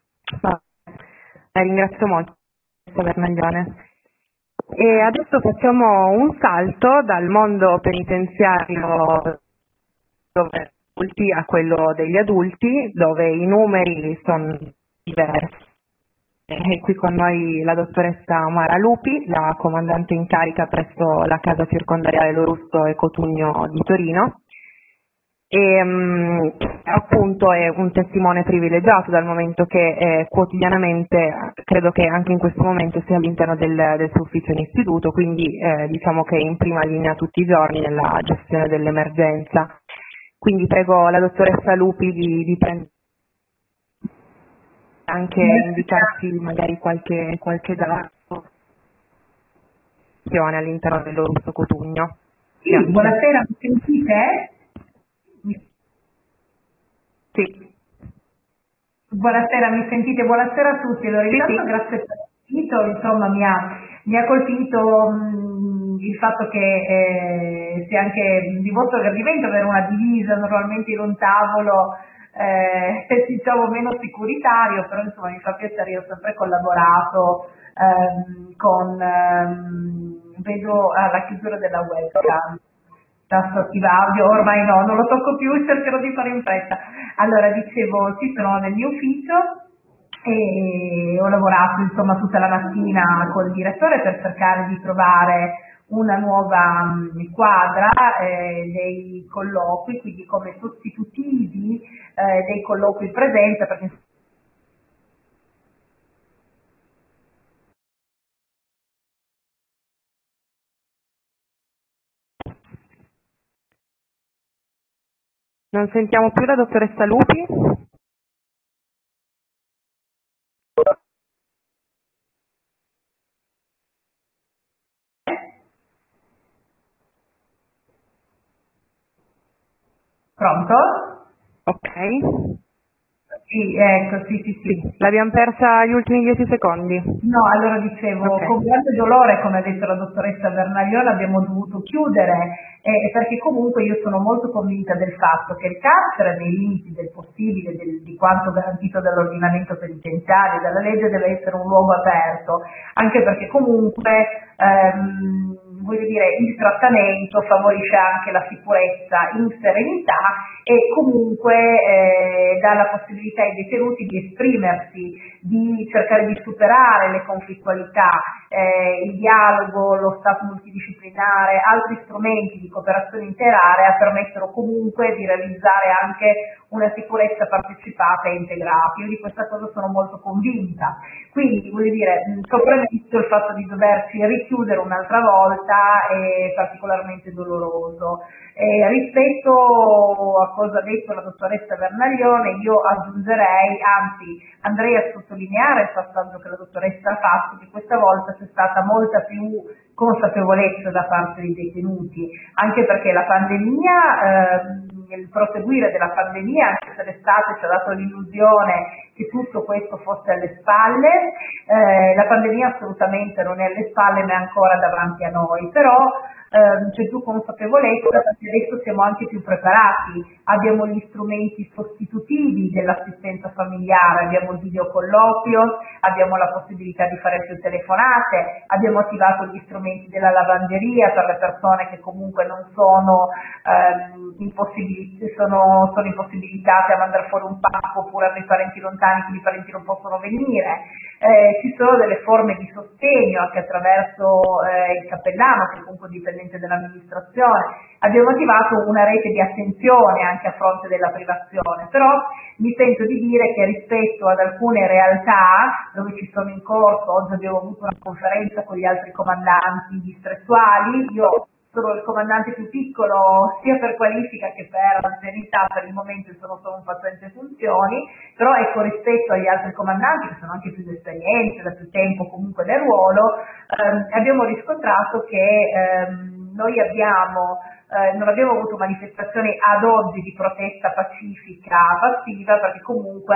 La ringrazio molto, Vernaglione. E adesso facciamo un salto dal mondo penitenziario dove adulti a quello degli adulti, dove i numeri sono diversi. È qui con noi la dottoressa Mara Lupi, la comandante in carica presso la casa circondariale Lorusso e Cotugno di Torino. E um, appunto è un testimone privilegiato dal momento che eh, quotidianamente, credo che anche in questo momento sia all'interno del, del suo ufficio in istituto, quindi eh, diciamo che è in prima linea tutti i giorni nella gestione dell'emergenza. Quindi prego la dottoressa Lupi di, di prendere anche indicarci magari qualche, qualche dato all'interno del Lorusso Cotugno. Sì, buonasera, mi sentite? Sì. Buonasera, mi sentite? Buonasera a tutti. Allora, intanto sì, sì. Grazie per l'invito, insomma mi ha, mi ha colpito mh, il fatto che eh, sia anche di vostro gradimento avere una divisa normalmente in un tavolo eh, diciamo meno sicuritario, però insomma mi fa piacere, io ho sempre collaborato ehm, con ehm, vedo alla chiusura della webcam. Tasto attivato, ormai no, non lo tocco più, cercherò di fare in fretta. Allora, dicevo, sì, sono nel mio ufficio e ho lavorato insomma tutta la mattina col direttore per cercare di trovare una nuova mh, quadra eh, dei colloqui, quindi come sostitutivi eh, dei colloqui in presenza, perché Non sentiamo più la dottoressa Lupi? Pronto? Ok. Sì, ecco, sì, sì, sì. sì. L'abbiamo persa gli ultimi dieci secondi. No, allora dicevo, okay. Con grande dolore, come ha detto la dottoressa Vernaglione, abbiamo dovuto chiudere, eh, perché comunque io sono molto convinta del fatto che il carcere, nei limiti del possibile, del, di quanto garantito dall'ordinamento penitenziario, dalla legge, deve essere un luogo aperto, anche perché comunque ehm, voglio dire, il trattamento favorisce anche la sicurezza in serenità e comunque eh, dà la possibilità ai detenuti di esprimersi, di cercare di superare le conflittualità, eh, il dialogo, lo stato multidisciplinare, altri strumenti di cooperazione interarea permettono comunque di realizzare anche una sicurezza partecipata e integrata. Io di questa cosa sono molto convinta. Quindi, voglio dire, compremesso il fatto di doverci richiudere un'altra volta è particolarmente doloroso. Eh, rispetto a cosa ha detto la dottoressa Vernaglione, io aggiungerei, anzi andrei a sottolineare il passaggio che la dottoressa ha fatto, che questa volta c'è stata molta più consapevolezza da parte dei detenuti, anche perché la pandemia eh, il proseguire della pandemia, anche se l'estate ci ha dato l'illusione che tutto questo fosse alle spalle. Eh, la pandemia assolutamente non è alle spalle, ma è ancora davanti a noi, però ehm, c'è più consapevolezza perché adesso siamo anche più preparati, abbiamo gli strumenti sostitutivi dell'assistenza familiare, abbiamo il videocolloquio, abbiamo la possibilità di fare più telefonate, abbiamo attivato gli strumenti della lavanderia per le persone che comunque non sono, ehm, impossibilitate, sono, sono impossibilitate a mandare fuori un pacco oppure hanno i parenti lontani, quindi i parenti non possono venire. Eh, ci sono delle forme di sostegno anche attraverso eh, il cappellano, che è comunque dipendente dell'amministrazione. Abbiamo attivato una rete di attenzione anche a fronte della privazione, però mi sento di dire che rispetto ad alcune realtà dove ci sono in corso, oggi abbiamo avuto una conferenza con gli altri comandanti distrettuali, io sono il comandante più piccolo sia per qualifica che per anzianità, per il momento sono solo un facente funzioni, però ecco, rispetto agli altri comandanti che sono anche più di esperienza, da più tempo comunque nel ruolo, ehm, abbiamo riscontrato che ehm, noi abbiamo eh, non abbiamo avuto manifestazioni ad oggi di protesta pacifica passiva, perché comunque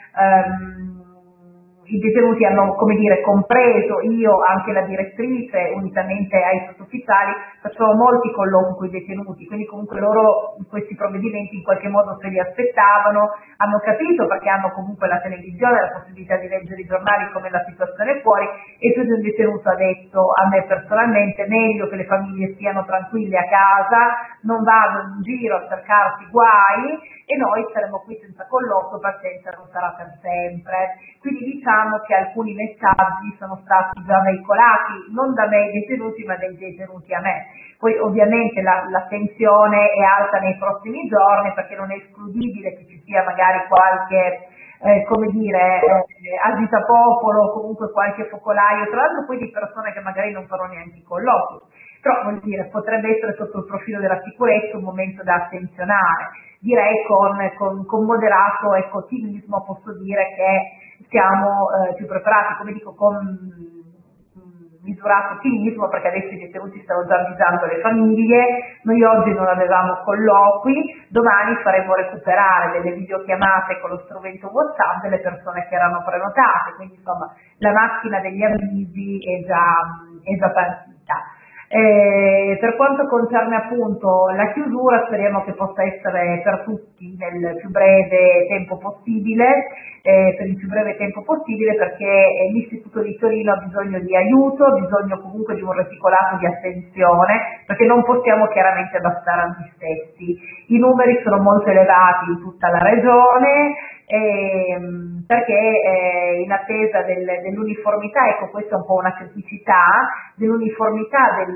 ehm, i detenuti hanno, come dire, compreso, io, anche la direttrice, unitamente ai sottufficiali, facciamo molti colloqui con i detenuti, quindi comunque loro questi provvedimenti in qualche modo se li aspettavano, hanno capito perché hanno comunque la televisione, la possibilità di leggere i giornali come la situazione è fuori, e più di un detenuto ha detto a me personalmente meglio che le famiglie stiano tranquille a casa, non vadano in giro a cercarsi guai e noi saremo qui senza colloquio, pazienza non sarà per sempre. Quindi diciamo che alcuni messaggi sono stati già veicolati, non da me ai detenuti, ma dai detenuti a me. Poi ovviamente la, la tensione è alta nei prossimi giorni, perché non è escludibile che ci sia magari qualche, eh, come dire, eh, agitapopolo, comunque qualche focolaio, tra l'altro poi di persone che magari non faranno neanche i colloqui. Però voglio dire, potrebbe essere sotto il profilo della sicurezza un momento da attenzionare. Direi con, con, con moderato ecco, ottimismo posso dire che siamo eh, più preparati, come dico, con mh, misurato ottimismo, perché adesso i detenuti stanno già avvisando le famiglie, noi oggi non avevamo colloqui, domani faremo recuperare delle videochiamate con lo strumento WhatsApp delle persone che erano prenotate, quindi insomma la macchina degli avvisi è già, è già partita. Eh, per quanto concerne appunto la chiusura, speriamo che possa essere per tutti nel più breve tempo possibile, eh, per il più breve tempo possibile, perché l'Istituto di Torino ha bisogno di aiuto, ha bisogno comunque di un reticolato di attenzione, perché non possiamo chiaramente bastare a noi stessi. I numeri sono molto elevati in tutta la regione, ehm, perché eh, in attesa del, dell'uniformità, ecco questa è un po' una criticità, dell'uniformità del,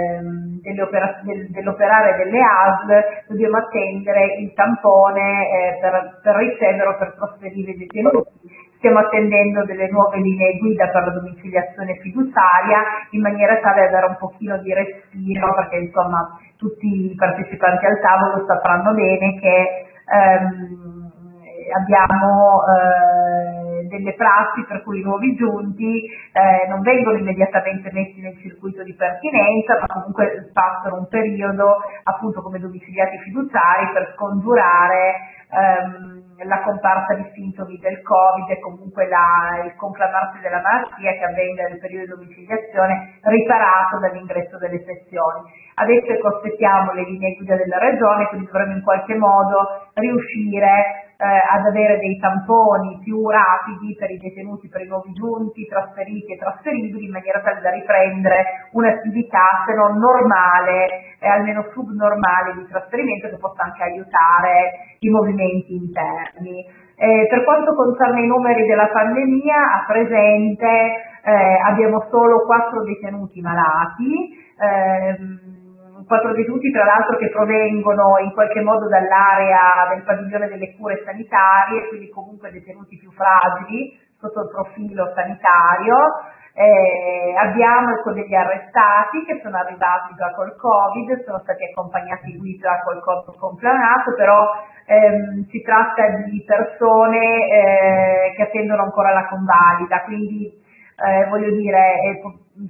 del, dell'operare delle A S L, dobbiamo attendere il tampone eh, per, per ricevere o per trasferire i detenuti. Stiamo attendendo delle nuove linee guida per la domiciliazione fiduciaria, in maniera tale da avere un pochino di respiro, perché insomma tutti i partecipanti al tavolo sapranno bene che ehm, abbiamo eh, delle prassi per cui i nuovi giunti eh, non vengono immediatamente messi nel circuito di pertinenza, ma comunque passano un periodo appunto come domiciliati fiduciari per scongiurare ehm, la comparsa di sintomi del Covid e comunque la, il conclamarsi della malattia che avvenga nel periodo di domiciliazione riparato dall'ingresso delle sezioni. Adesso ecco, aspettiamo le linee guida della regione, quindi dovremo in qualche modo riuscire Eh, ad avere dei tamponi più rapidi per i detenuti, per i nuovi giunti, trasferiti e trasferibili, in maniera tale da riprendere un'attività se non normale e almeno subnormale di trasferimento, che possa anche aiutare i movimenti interni. Eh, per quanto concerne i numeri della pandemia, a presente eh, abbiamo solo quattro detenuti malati, ehm, quattro detenuti tra l'altro che provengono in qualche modo dall'area del padiglione delle cure sanitarie, quindi comunque detenuti più fragili sotto il profilo sanitario. Eh, abbiamo ecco, degli arrestati che sono arrivati già col Covid, sono stati accompagnati qui già col Covid complanato, però ehm, si tratta di persone eh, che attendono ancora la convalida, quindi eh, voglio dire, eh,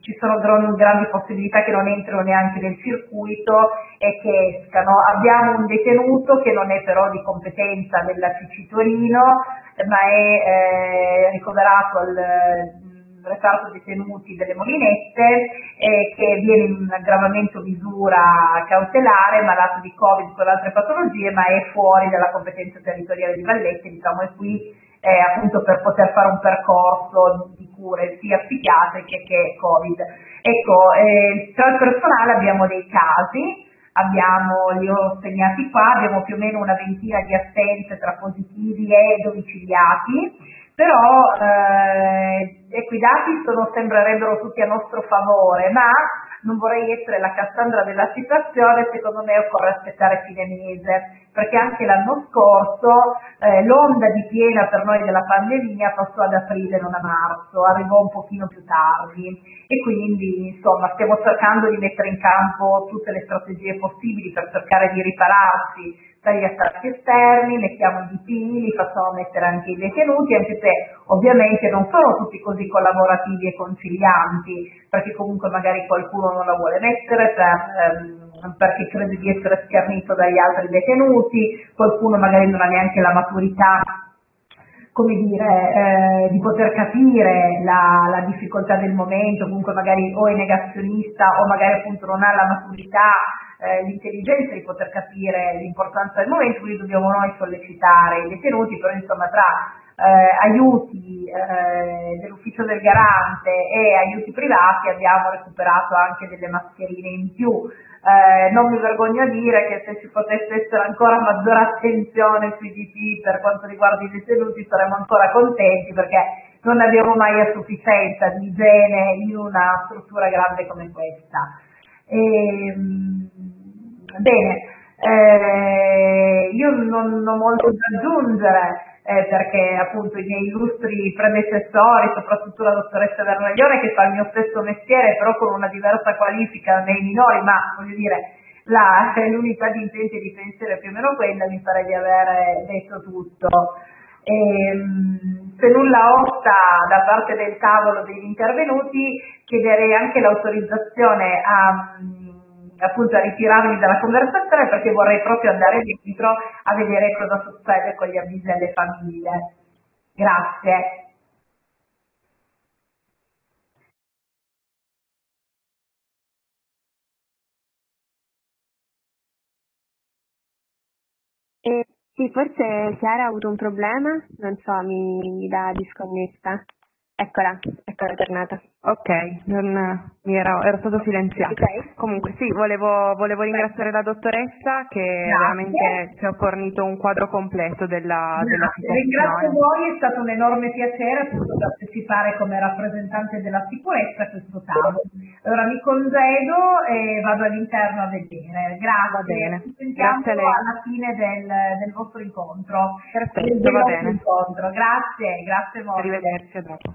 ci sono gran, grandi possibilità che non entrino neanche nel circuito e che escano. Abbiamo un detenuto che non è però di competenza della C C Torino, ma è eh, ricoverato al reparto detenuti delle Molinette, eh, che viene in aggravamento misura cautelare, malato di Covid con altre patologie, ma è fuori dalla competenza territoriale di Vallette, diciamo, e qui eh, appunto per poter fare un percorso di cure sia psichiatriche che Covid. Ecco, eh, tra il personale abbiamo dei casi, abbiamo, li ho segnati qua, abbiamo più o meno una ventina di assenze tra positivi e domiciliati, però eh, ecco, i dati sono, sembrerebbero tutti a nostro favore, ma non vorrei essere la Cassandra della situazione, secondo me occorre aspettare fine mese, perché anche l'anno scorso eh, l'onda di piena per noi della pandemia passò ad aprile, non a marzo, arrivò un pochino più tardi e quindi insomma stiamo cercando di mettere in campo tutte le strategie possibili per cercare di ripararsi dagli attacchi esterni, mettiamo i D P I, li facciamo mettere anche i detenuti, anche se ovviamente non sono tutti così collaborativi e concilianti, perché comunque magari qualcuno non la vuole mettere per, ehm, perché crede di essere schernito dagli altri detenuti, qualcuno magari non ha neanche la maturità, come dire, eh, di poter capire la, la difficoltà del momento, comunque magari o è negazionista o magari appunto non ha la maturità, eh, l'intelligenza di poter capire l'importanza del momento, quindi dobbiamo noi sollecitare i detenuti, però insomma tra eh, aiuti eh, dell'ufficio del garante e aiuti privati abbiamo recuperato anche delle mascherine in più. Eh, non mi vergogno a dire che se ci potesse essere ancora maggiore attenzione sui D P I per quanto riguarda i detenuti saremmo ancora contenti, perché non ne abbiamo mai a sufficienza di igiene in una struttura grande come questa. E, bene, eh, io non ho molto da aggiungere. Eh, perché appunto i miei illustri predecessori, soprattutto la dottoressa Vernaglione che fa il mio stesso mestiere però con una diversa qualifica nei minori, ma voglio dire la, l'unità di intenti e di pensiero è più o meno quella, mi pare di aver detto tutto. E, se nulla osta da parte del tavolo degli intervenuti, chiederei anche l'autorizzazione a appunto a ritirarmi dalla conversazione, perché vorrei proprio andare dentro a vedere cosa succede con gli avvisi alle famiglie. Grazie. Eh, sì, forse Chiara ha avuto un problema, non so, mi, mi dà disconnessa. Eccola, eccola tornata. Ok, non, mi ero, ero stato silenziato. Okay. Comunque sì, volevo, volevo ringraziare la dottoressa che Grazie. veramente ci ha fornito un quadro completo della, della situazione. Ringrazio voi, è stato un enorme piacere appunto partecipare come rappresentante della sicurezza a questo tavolo. Allora mi congedo e vado all'interno a vedere. Grazie. Va bene. Ci sentiamo Grazie a lei. alla fine del, del vostro incontro. Perfetto, del va nostro bene. incontro. Grazie, grazie molto. Arrivederci, a dopo.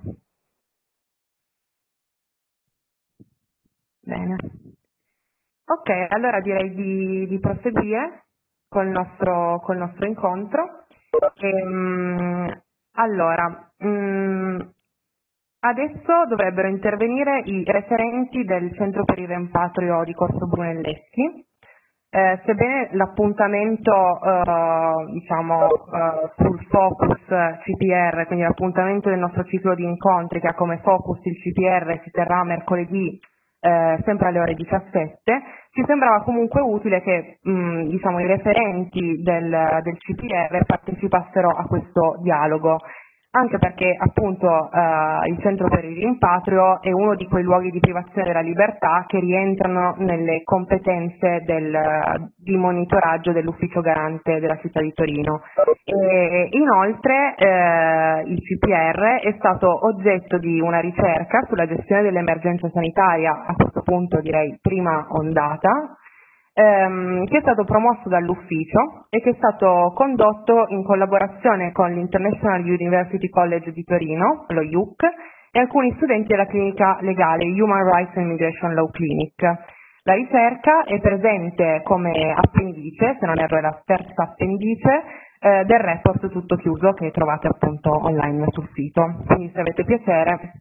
Bene. Ok, allora direi di, di proseguire col nostro, col nostro incontro. Ehm, allora, mh, adesso dovrebbero intervenire i referenti del Centro per il Rimpatrio di Corso Brunelleschi. Eh, sebbene l'appuntamento eh, diciamo eh, sul focus C P R, quindi l'appuntamento del nostro ciclo di incontri che ha come focus il C P R, si terrà mercoledì eh, sempre alle ore diciassette, ci sembrava comunque utile che mh, diciamo, i referenti del, del C P R partecipassero a questo dialogo, anche perché appunto eh, il Centro per il Rimpatrio è uno di quei luoghi di privazione della libertà che rientrano nelle competenze del, di monitoraggio dell'Ufficio Garante della città di Torino. E inoltre eh, il C P R è stato oggetto di una ricerca sulla gestione dell'emergenza sanitaria, a questo punto direi prima ondata, ehm, che è stato promosso dall'ufficio e che è stato condotto in collaborazione con l'International University College di Torino, lo I U C, e alcuni studenti della clinica legale Human Rights and Immigration Law Clinic. La ricerca è presente come appendice, se non erro è la terza appendice, eh, del report tutto chiuso che trovate appunto online sul sito. Quindi se avete piacere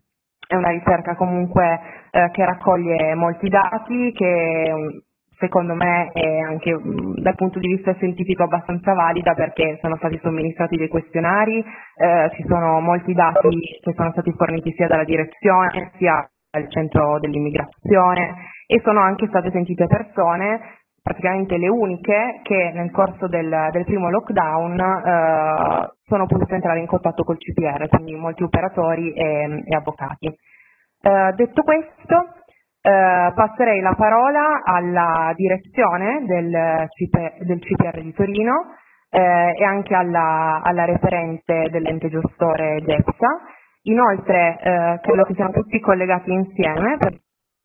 è una ricerca comunque eh, che raccoglie molti dati, che secondo me è anche mh, dal punto di vista scientifico abbastanza valida, perché sono stati somministrati dei questionari, eh, ci sono molti dati che sono stati forniti sia dalla direzione sia dal centro dell'immigrazione, e sono anche state sentite persone, praticamente le uniche, che nel corso del, del primo lockdown eh, sono potute entrare in contatto col C P R, quindi molti operatori e, e avvocati. Eh, detto questo, eh, passerei la parola alla direzione del, C P, del C P R di Torino eh, e anche alla, alla referente dell'ente gestore GEPSA. Inoltre eh, credo che siamo tutti collegati insieme, perché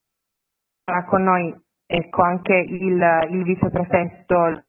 sarà con noi, ecco, anche il, il viceprefetto,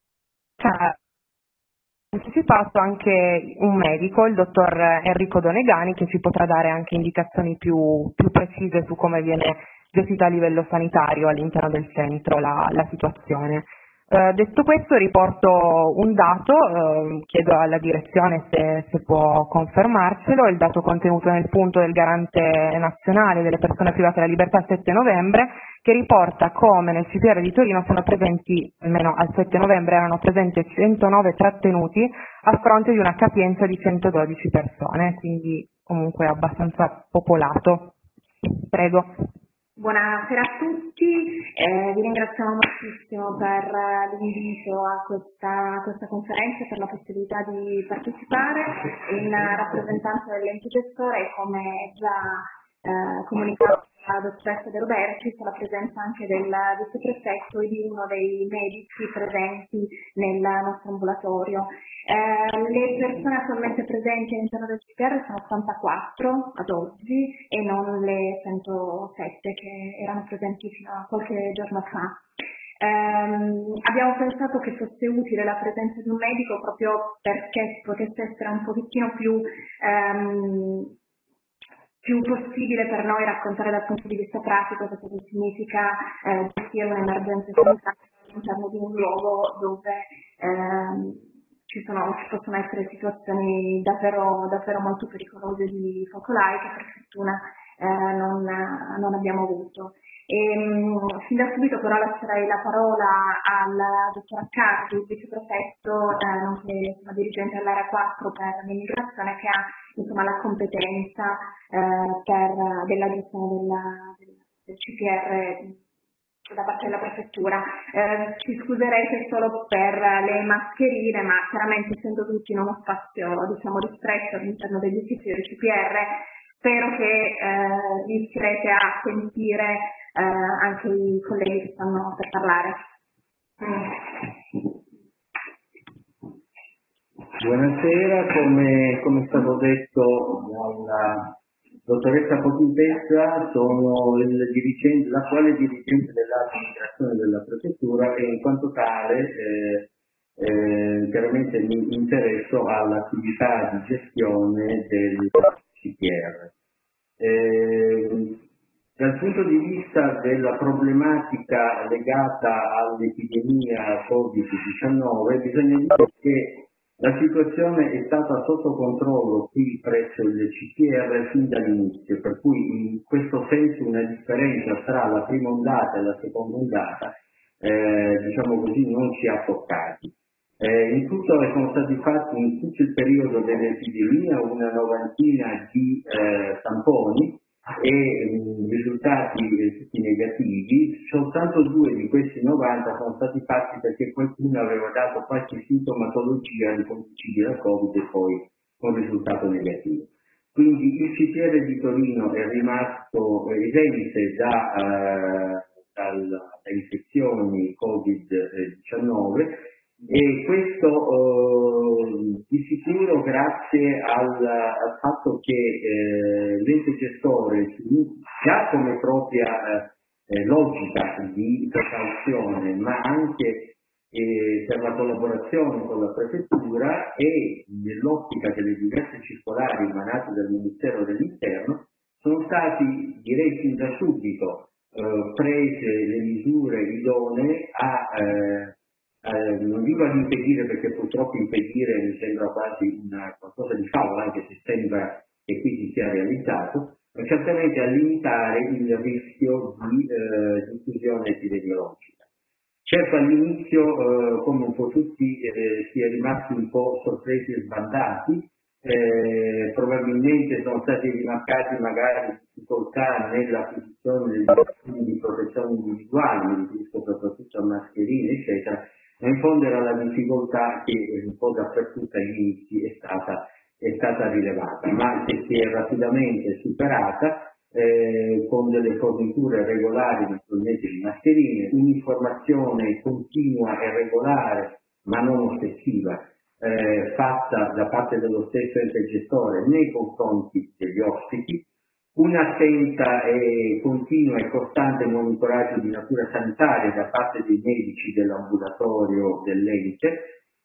cioè, anticipato anche un medico, il dottor Enrico Donegani, che ci potrà dare anche indicazioni più, più precise su come viene gestita a livello sanitario all'interno del centro la, la situazione. Eh, detto questo, riporto un dato, eh, chiedo alla direzione se, se può confermarcelo, il dato contenuto nel punto del Garante Nazionale delle Persone Private della Libertà sette novembre, che riporta come nel C P R di Torino sono presenti, almeno al sette novembre erano presenti centonove trattenuti a fronte di una capienza di centododici persone, quindi comunque abbastanza popolato. Prego. Buonasera a tutti, eh, vi ringraziamo moltissimo per eh, l'invito a questa, a questa conferenza e per la possibilità di partecipare in rappresentanza dell'ente gestore. Come già eh, comunicato la dottoressa De Roberti, c'è la presenza anche del viceprefetto e di uno dei medici presenti nel nostro ambulatorio. Eh, le persone attualmente presenti all'interno del C P R sono ottantaquattro ad oggi e non le centosette che erano presenti fino a qualche giorno fa. Um, abbiamo pensato che fosse utile la presenza di un medico proprio perché potesse essere un pochettino più, um, più possibile per noi raccontare dal punto di vista pratico cosa significa eh, gestire un'emergenza sanitaria all'interno di un luogo dove um, Ci, sono, ci possono essere situazioni davvero, davvero molto pericolose di focolai che per fortuna eh, non, non abbiamo avuto. E, mh, fin da subito però lascerei la parola al dottor Accardi, il viceprefetto, eh, nonché insomma, dirigente dell'area quattro per l'immigrazione, che ha insomma, la competenza eh, per, della gestione della, del, del C P R da parte della prefettura. Eh, ci scuserete solo per le mascherine, ma chiaramente essendo tutti in uno spazio diciamo ristretto all'interno degli uffici del C P R, spero che eh, riuscirete a sentire eh, anche i colleghi che stanno per parlare. Mm. Buonasera, come, come è stato detto dalla dottoressa Potentessa, sono il dirigente, l'attuale dirigente dell'amministrazione della prefettura e in quanto tale eh, eh, chiaramente mi interesso all'attività di gestione del C P R. Eh, dal punto di vista della problematica legata all'epidemia Covid diciannove bisogna dire che la situazione è stata sotto controllo qui presso il C P R fin dall'inizio, per cui in questo senso una differenza tra la prima ondata e la seconda ondata, eh, diciamo così, non ci ha toccati. Eh, in tutto sono stati fatti in tutto il periodo dell'epidemia una novantina di eh, tamponi e mh, risultati eh, tutti negativi. Soltanto due di questi novanta sono stati fatti perché qualcuno aveva dato qualche sintomatologia riconducibile al Covid e poi con risultato negativo. Quindi il C P R di Torino è rimasto esente da, eh, dal, da infezioni Covid diciannove e questo eh, di sicuro grazie al, al fatto che eh, l'ente gestore già come propria eh, logica di precauzione, ma anche eh, per la collaborazione con la prefettura e nell'ottica delle diverse circolari emanate dal Ministero dell'Interno, sono stati, direi fin da subito, eh, prese le misure idonee a eh, Eh, non dico ad impedire, perché purtroppo impedire mi sembra quasi una qualcosa di favola, anche se sembra che qui si sia realizzato, certamente a limitare il rischio di eh, diffusione epidemiologica. Certo all'inizio, eh, come un po' tutti, eh, si è rimasti un po' sorpresi e sbandati, eh, probabilmente sono stati rimarcati magari difficoltà nell'acquisizione degli strumenti di protezione individuali, mi riferisco soprattutto a mascherine, eccetera, ma in fondo era la difficoltà che un po' dappertutto agli inizi è stata, è stata rilevata, ma che si è rapidamente superata eh, con delle forniture regolari naturalmente di mascherine, un'informazione continua e regolare ma non ossessiva eh, fatta da parte dello stesso ente gestore nei confronti degli ospiti, un'attenta e continua e costante monitoraggio di natura sanitaria da parte dei medici dell'ambulatorio dell'ente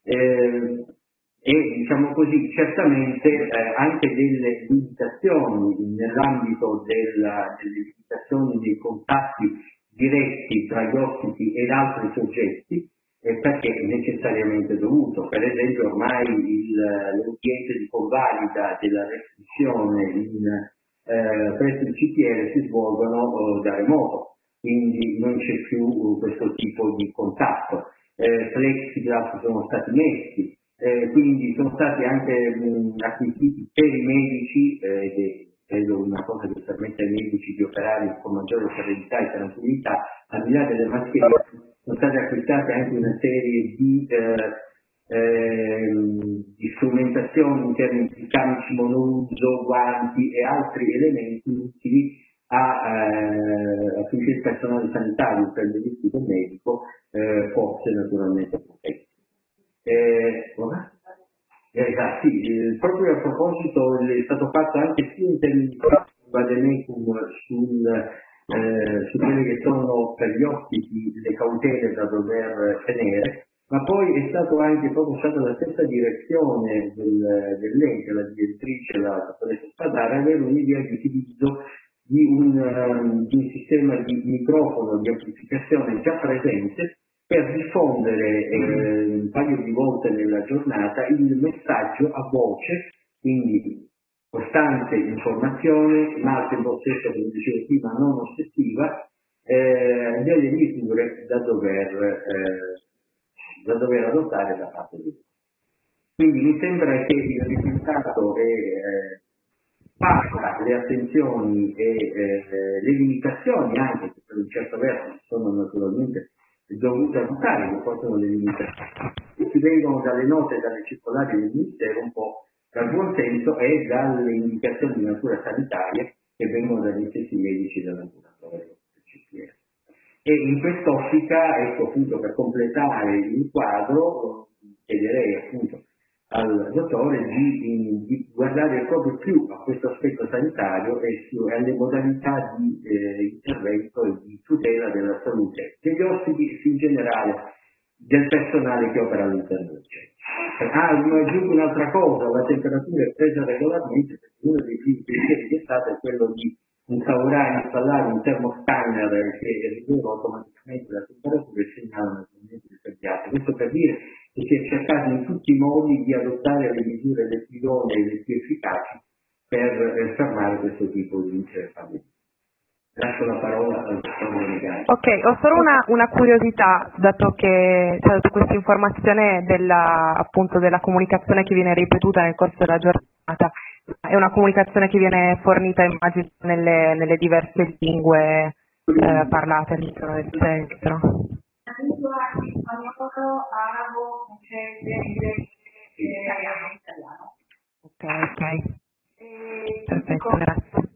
eh, e diciamo così certamente eh, anche delle limitazioni nell'ambito della, delle limitazioni dei contatti diretti tra gli ospiti ed altri soggetti eh, perché è necessariamente dovuto. Per esempio ormai il, l'udienza di convalida della restrizione in Eh, presso il C P R si svolgono eh, da remoto, quindi non c'è più uh, questo tipo di contatto. Eh, plexiglass sono stati messi, eh, quindi sono stati anche mh, acquisiti per i medici, eh, che credo una cosa che permette ai medici di operare con maggiore serenità e tranquillità, al di là delle mascherine sono state acquistate anche una serie di eh, Eh, di strumentazioni in termini di camici monouso, guanti e altri elementi utili a, eh, affinché il personale sanitario, per il medico, eh, fosse naturalmente protetto. Eh, esatto, sì, eh, proprio a proposito è stato fatto anche sia in termini di vademecum sul eh, su quelle che sono per gli ospiti le cautele da dover tenere, ma poi è stato anche proprio stata la stessa direzione del, dell'ente, la direttrice, la dottoressa Spadara, avere un'idea di utilizzo di un, um, di un sistema di microfono di amplificazione già presente per diffondere eh, un paio di volte nella giornata il messaggio a voce, quindi costante informazione, ma al tempo stesso, come dicevo prima, non ossessiva, eh, delle misure da dover eh, da dover adottare da parte di tutti. Quindi mi sembra che il risultato è eh, passa le attenzioni e eh, le limitazioni anche che per un certo verso sono naturalmente dovute adottare, che poi sono le limitazioni che ci vengono dalle note, dalle circolari del Ministero, un po' dal buon senso e dalle indicazioni di natura sanitaria che vengono dagli stessi medici dell'ambulatorio del C P R. E in quest'ottica, ecco appunto per completare il quadro, chiederei appunto al dottore di, di guardare proprio più a questo aspetto sanitario e su, alle modalità di eh, intervento e di tutela della salute degli ospiti in generale, del personale che opera all'interno del centro. Ah, ma aggiungo un'altra cosa, la temperatura è presa regolarmente, perché uno dei primi pensieri che è stato è quello di instaurare, installare un termoscanner che rileva automaticamente la temperatura e segnala naturalmente il cambiato. Questo per dire che si è cercato in tutti i modi di adottare le misure le più idonee e le più efficaci per eh, fermare questo tipo di pandemia. Lascio la parola al dottor Legani. Ok, ho solo una, una curiosità, dato che c'è dato questa informazione della, appunto, della comunicazione che viene ripetuta nel corso della giornata. È una comunicazione che viene fornita, immagino, nelle, nelle diverse lingue eh, parlate all'interno del centro. Spagnolo, arabo, francese, inglese e italiano. Ok, ok. Perfetto, grazie.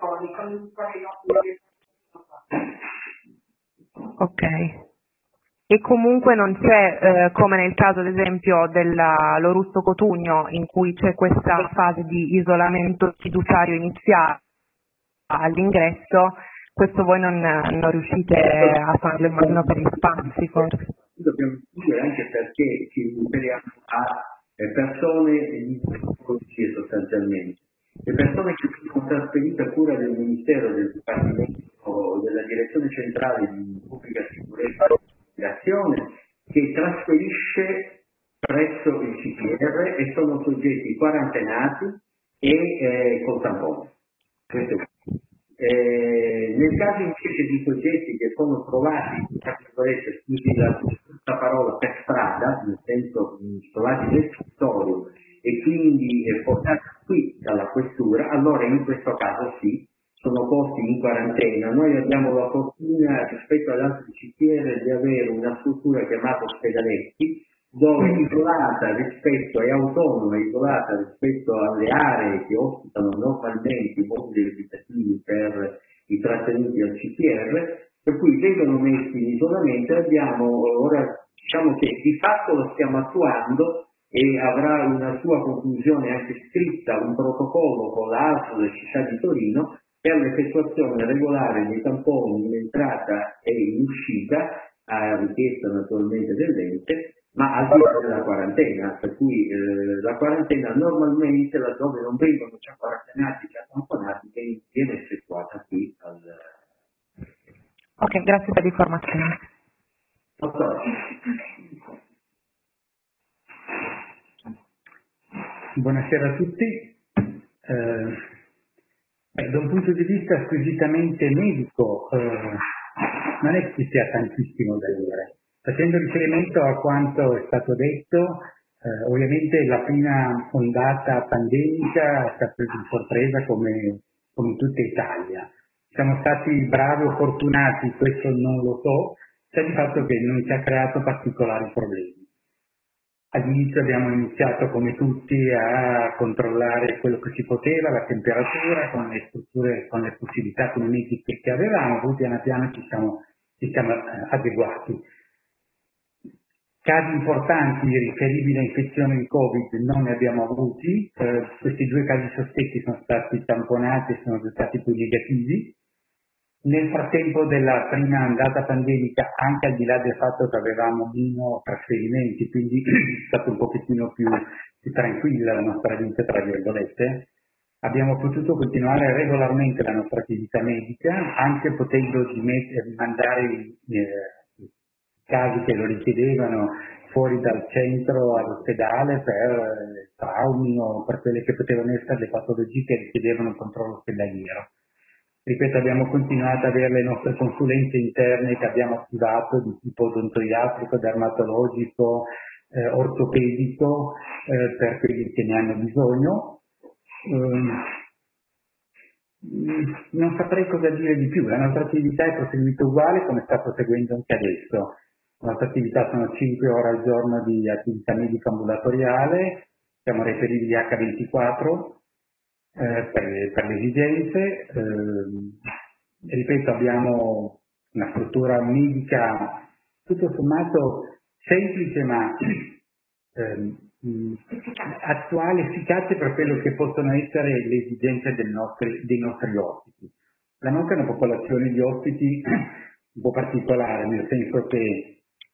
Ok. E comunque non c'è, eh, come nel caso ad esempio della Lorusso Cotugno, in cui c'è questa fase di isolamento fiduciario iniziale all'ingresso, questo voi non, non riuscite a farlo, immagino, per gli spazi forse. Dobbiamo dire anche perché ci riferiamo a persone di psicologia sostanzialmente. Le persone che sono trasferite a cura del Ministero, del Dipartimento, della Direzione Centrale di Pubblica Sicurezza e Migrazione, che trasferisce presso il C P R e sono soggetti quarantenati e eh, col tampone. Questo è Eh, nel caso invece di soggetti che sono trovati, scusi la, la parola, per strada, nel senso trovati nel territorio e quindi eh, portati qui dalla questura, allora in questo caso sì, sono posti in quarantena. Noi abbiamo la fortuna rispetto ad altri C P R di avere una struttura chiamata Ospedaletti, dove isolata rispetto, è autonoma, isolata rispetto alle aree che ospitano normalmente i moduli abitativi per i trattenuti al C P R, per cui vengono messi in isolamento e abbiamo, ora diciamo che di fatto lo stiamo attuando e avrà una sua conclusione anche scritta, un protocollo con la A S L della città di Torino per l'effettuazione regolare dei tamponi in entrata e in uscita, a richiesta naturalmente dell'ente, ma al di là della quarantena, per cui eh, la quarantena normalmente laddove non vengono già quarantenati, già tamponati, viene effettuata qui al... Ok, grazie per l'informazione. Buonasera a tutti. Eh, da un punto di vista squisitamente medico eh, non è che ci sia tantissimo da dire. Facendo riferimento a quanto è stato detto, eh, ovviamente la prima ondata pandemica è stata presa di sorpresa come, come in tutta Italia. Siamo stati bravi o fortunati, questo non lo so, c'è il fatto che non ci ha creato particolari problemi. All'inizio abbiamo iniziato come tutti a controllare quello che si poteva, la temperatura, con le strutture, con le possibilità, con i mezzi che avevamo, poi piano piano ci siamo, ci siamo adeguati. Casi importanti riferibili a infezione di Covid non ne abbiamo avuti, eh, questi due casi sospetti sono stati tamponati e sono stati poi negativi. Nel frattempo della prima andata pandemica, anche al di là del fatto che avevamo meno trasferimenti, quindi è stato un pochettino più, più tranquilla la nostra vita, tra virgolette, abbiamo potuto continuare regolarmente la nostra attività medica, anche potendo mandare eh, casi che lo richiedevano fuori dal centro all'ospedale per eh, traumi o per quelle che potevano essere le patologie che richiedevano un controllo ospedaliero. Ripeto, abbiamo continuato ad avere le nostre consulenze interne che abbiamo attivato di tipo odontoiatrico, dermatologico, eh, ortopedico eh, per quelli che ne hanno bisogno. Um, non saprei cosa dire di più, la nostra attività è proseguita uguale come sta proseguendo anche adesso. La nostra attività sono cinque ore al giorno di attività medica ambulatoriale, siamo reperibili acca ventiquattro eh, per, per le esigenze. Eh, ripeto, abbiamo una struttura medica tutto sommato semplice ma eh, attuale, efficace per quello che possono essere le esigenze del nostri, dei nostri ospiti. La nostra è una popolazione di ospiti un po' particolare, nel senso che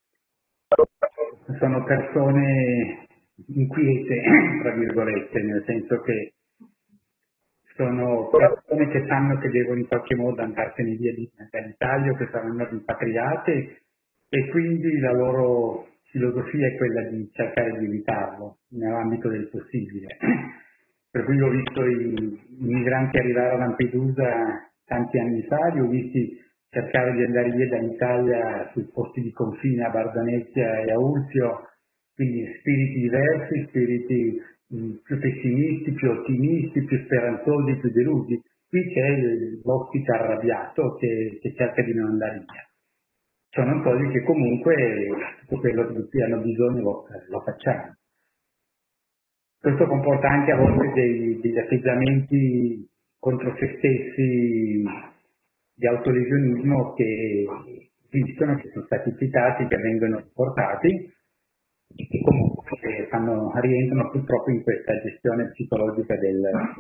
sono persone inquiete, tra virgolette, nel senso che sono persone che sanno che devono in qualche modo andarsene via dall'Italia o che saranno rimpatriate e quindi la loro filosofia è quella di cercare di evitarlo nell'ambito del possibile. Per cui ho visto i, i migranti arrivare a Lampedusa tanti anni fa, li ho visti cercare di andare via dall'Italia sui posti di confine a Bardonecchia e a Urzio, quindi spiriti diversi, spiriti mh, più pessimisti, più ottimisti, più speranzosi, più delusi. Qui c'è l'ospite arrabbiato che, che cerca di non andare via. Ciò non toglie che comunque tutto quello di cui hanno bisogno lo, lo facciamo. Questo comporta anche a volte dei, degli atteggiamenti contro se stessi di autolesionismo che esistono, che sono stati citati, che vengono riportati e che comunque fanno, rientrano purtroppo in questa gestione psicologica del,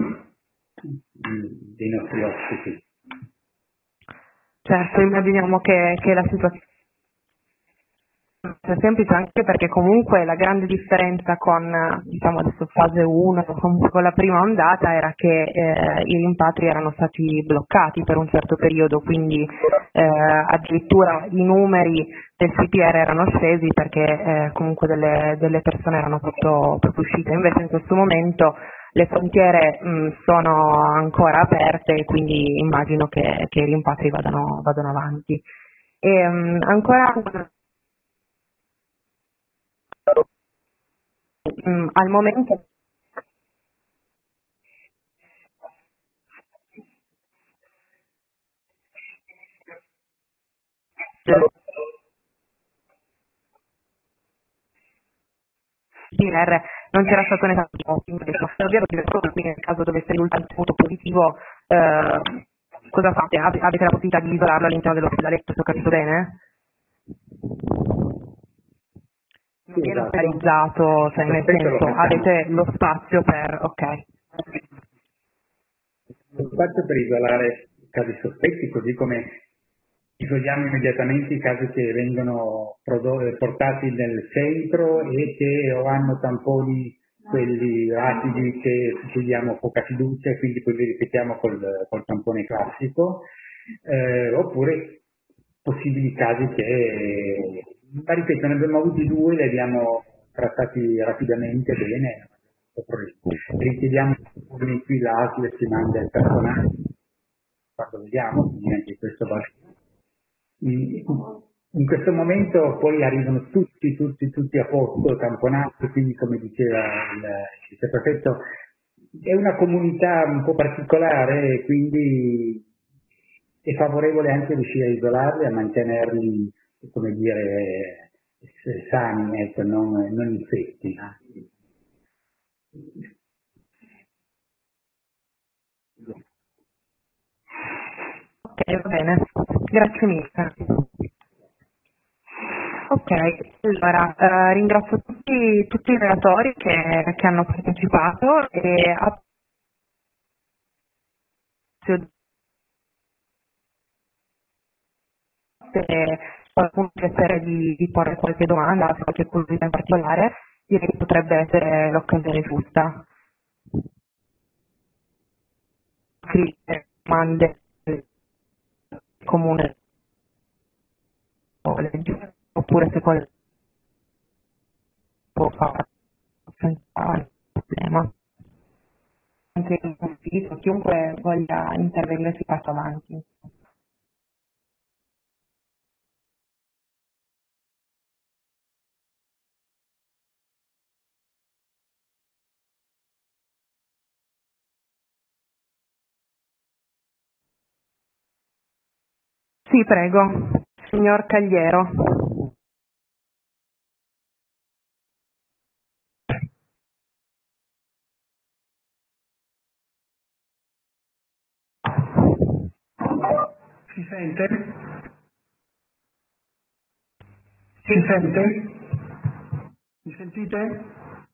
dei nostri ospiti. Certo, immaginiamo che, che la situazione è semplice anche perché comunque la grande differenza con, diciamo adesso fase uno, comunque con la prima ondata era che eh, i rimpatri erano stati bloccati per un certo periodo, quindi eh, addirittura i numeri del C P R erano scesi perché eh, comunque delle, delle persone erano proprio, proprio uscite. Invece in questo momento le frontiere mh, sono ancora aperte, quindi immagino che, che i rimpatri vadano, vadano avanti. E, mh, ancora mh, al momento P N R non c'era stato nessun impegno. È ovvio che quindi nel caso dovesse risultare un voto positivo, eh, cosa fate? Ave- Avete la possibilità di isolarlo all'interno dell'ospedaletto, se ho capito bene? Non Sì, viene esatto. localizzato, cioè nel Aspetta, lo senso facciamo. avete lo spazio per, ok. Lo spazio per isolare i casi sospetti, così come isoliamo immediatamente i casi che vengono prodo- portati nel centro e che o hanno tamponi quelli rapidi che su cui diamo poca fiducia e quindi poi li ripetiamo col, col tampone classico, eh, oppure possibili casi che, ma ripeto, ne abbiamo avuti due, li abbiamo trattati rapidamente bene, richiediamo in qui là, le si manda il personale, quando vediamo, quindi anche questo va. In questo momento poi arrivano tutti, tutti, tutti a posto, tamponati, quindi come diceva il viceprefetto, è una comunità un po' particolare e quindi è favorevole anche riuscire a isolarli, a mantenerli, come dire, sani, ecco, non, non infetti. Ok, va bene, grazie mille. Ok, allora eh, ringrazio tutti, tutti i relatori che, che hanno partecipato e a se qualcuno ha piacere di, di porre qualche domanda, se qualche curiosità in particolare, direi che potrebbe essere l'occasione giusta. Scrivere domande comune oppure se qualcuno può fare senza problema. Anche in consiglio, chiunque voglia intervenire si passa avanti. Sì, prego, signor Cagliero. Si sente? Si sente? Mi sentite?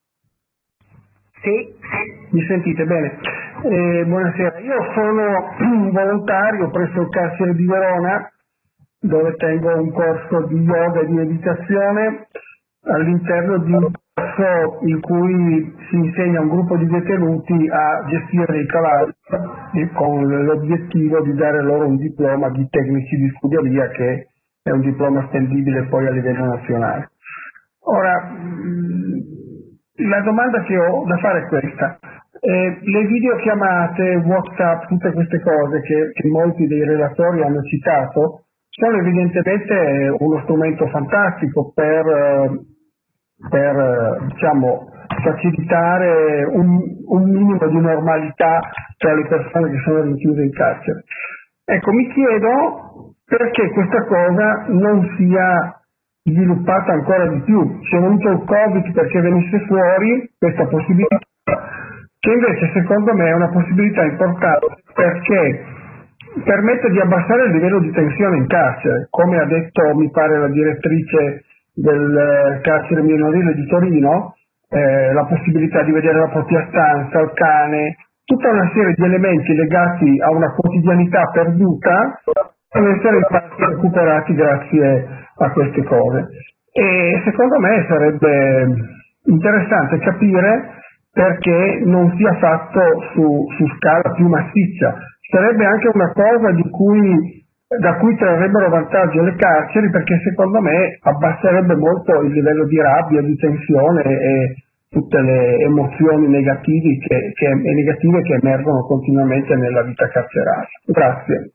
Sì, Mi sentite? Bene. Eh, buonasera, io sono volontario presso il carcere di Verona, dove tengo un corso di yoga e di meditazione all'interno di un corso in cui si insegna a un gruppo di detenuti a gestire dei cavalli con l'obiettivo di dare loro un diploma di tecnici di scuderia che è un diploma stendibile poi a livello nazionale. Ora, la domanda che ho da fare è questa. Eh, le videochiamate, WhatsApp, tutte queste cose che, che molti dei relatori hanno citato, sono evidentemente uno strumento fantastico per, per diciamo, facilitare un, un minimo di normalità tra le persone che sono rinchiuse in carcere. Ecco, mi chiedo perché questa cosa non sia sviluppata ancora di più. C'è voluto il Covid perché venisse fuori questa possibilità, che invece secondo me è una possibilità importante perché permette di abbassare il livello di tensione in carcere, come ha detto mi pare la direttrice del carcere minorile di Torino, eh, la possibilità di vedere la propria stanza, il cane, tutta una serie di elementi legati a una quotidianità perduta possono essere in parte recuperati grazie a queste cose. E secondo me sarebbe interessante capire perché non sia fatto su, su scala più massiccia. Sarebbe anche una cosa di cui, da cui trarrebbero vantaggio le carceri, perché secondo me abbasserebbe molto il livello di rabbia, di tensione e, tutte le emozioni negativi che, che, negative che emergono continuamente nella vita carceraria. Grazie.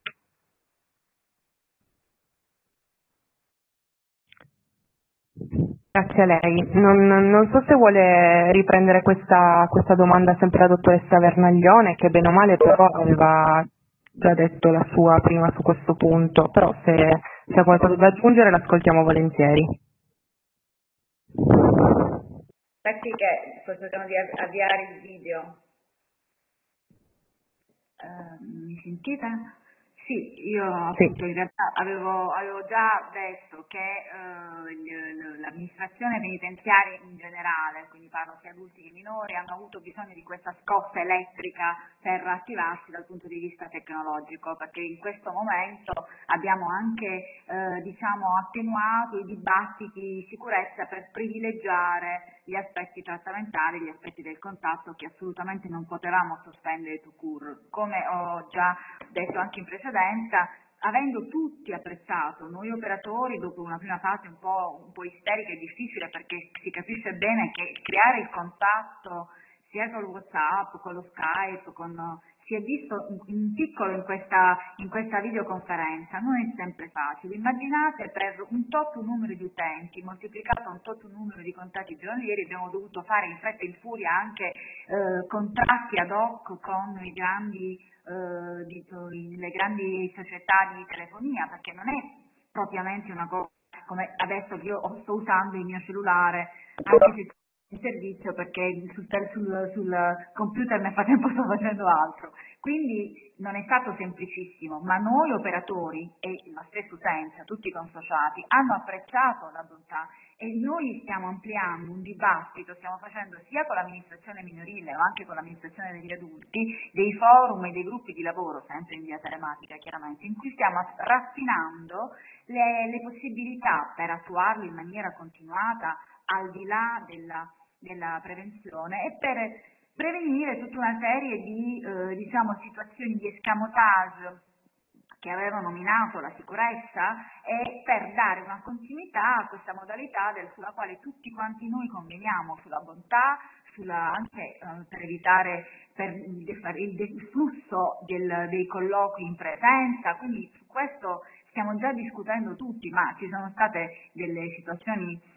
Grazie a lei. Non, non so se vuole riprendere questa, questa domanda sempre la dottoressa Vernaglione, che bene o male però aveva già detto la sua prima su questo punto, però se, se ha qualcosa da aggiungere l'ascoltiamo volentieri. Aspetti che sto cercando di avviare il video. Uh, mi sentite? Sì, io appunto in realtà avevo, avevo già detto che uh, l'amministrazione penitenziaria in generale, quindi parlo sia adulti che minori, hanno avuto bisogno di questa scossa elettrica per attivarsi dal punto di vista tecnologico, perché in questo momento abbiamo anche uh, diciamo attenuato i dibattiti di sicurezza per privilegiare gli aspetti trattamentali, gli aspetti del contatto che assolutamente non potevamo sospendere tout court. Come ho già detto anche in precedenza, avendo tutti apprezzato, noi operatori dopo una prima fase un po', un po' isterica e difficile, perché si capisce bene che creare il contatto sia con WhatsApp, con lo Skype, con, si è visto in piccolo in questa, in questa videoconferenza, non è sempre facile. Immaginate per un tot numero di utenti, moltiplicato un tot numero di contatti giornalieri, abbiamo dovuto fare in fretta e in furia anche eh, contratti ad hoc con i grandi Uh, di, le grandi società di telefonia, perché non è propriamente una cosa come adesso che io sto usando il mio cellulare anche se in servizio, perché sul, sul, sul computer nel frattempo sto facendo altro, quindi non è stato semplicissimo, ma noi operatori e la stessa utenza, tutti i consociati, hanno apprezzato la bontà e noi stiamo ampliando un dibattito, stiamo facendo sia con l'amministrazione minorile ma anche con l'amministrazione degli adulti, dei forum e dei gruppi di lavoro, sempre in via telematica chiaramente, in cui stiamo raffinando le, le possibilità per attuarlo in maniera continuata al di là della, della prevenzione e per prevenire tutta una serie di eh, diciamo, situazioni di escamotage che avevano nominato la sicurezza e per dare una continuità a questa modalità del, sulla quale tutti quanti noi conveniamo, sulla bontà, sulla, anche eh, per evitare per il, il flusso del, dei colloqui in presenza, quindi su questo stiamo già discutendo tutti, ma ci sono state delle situazioni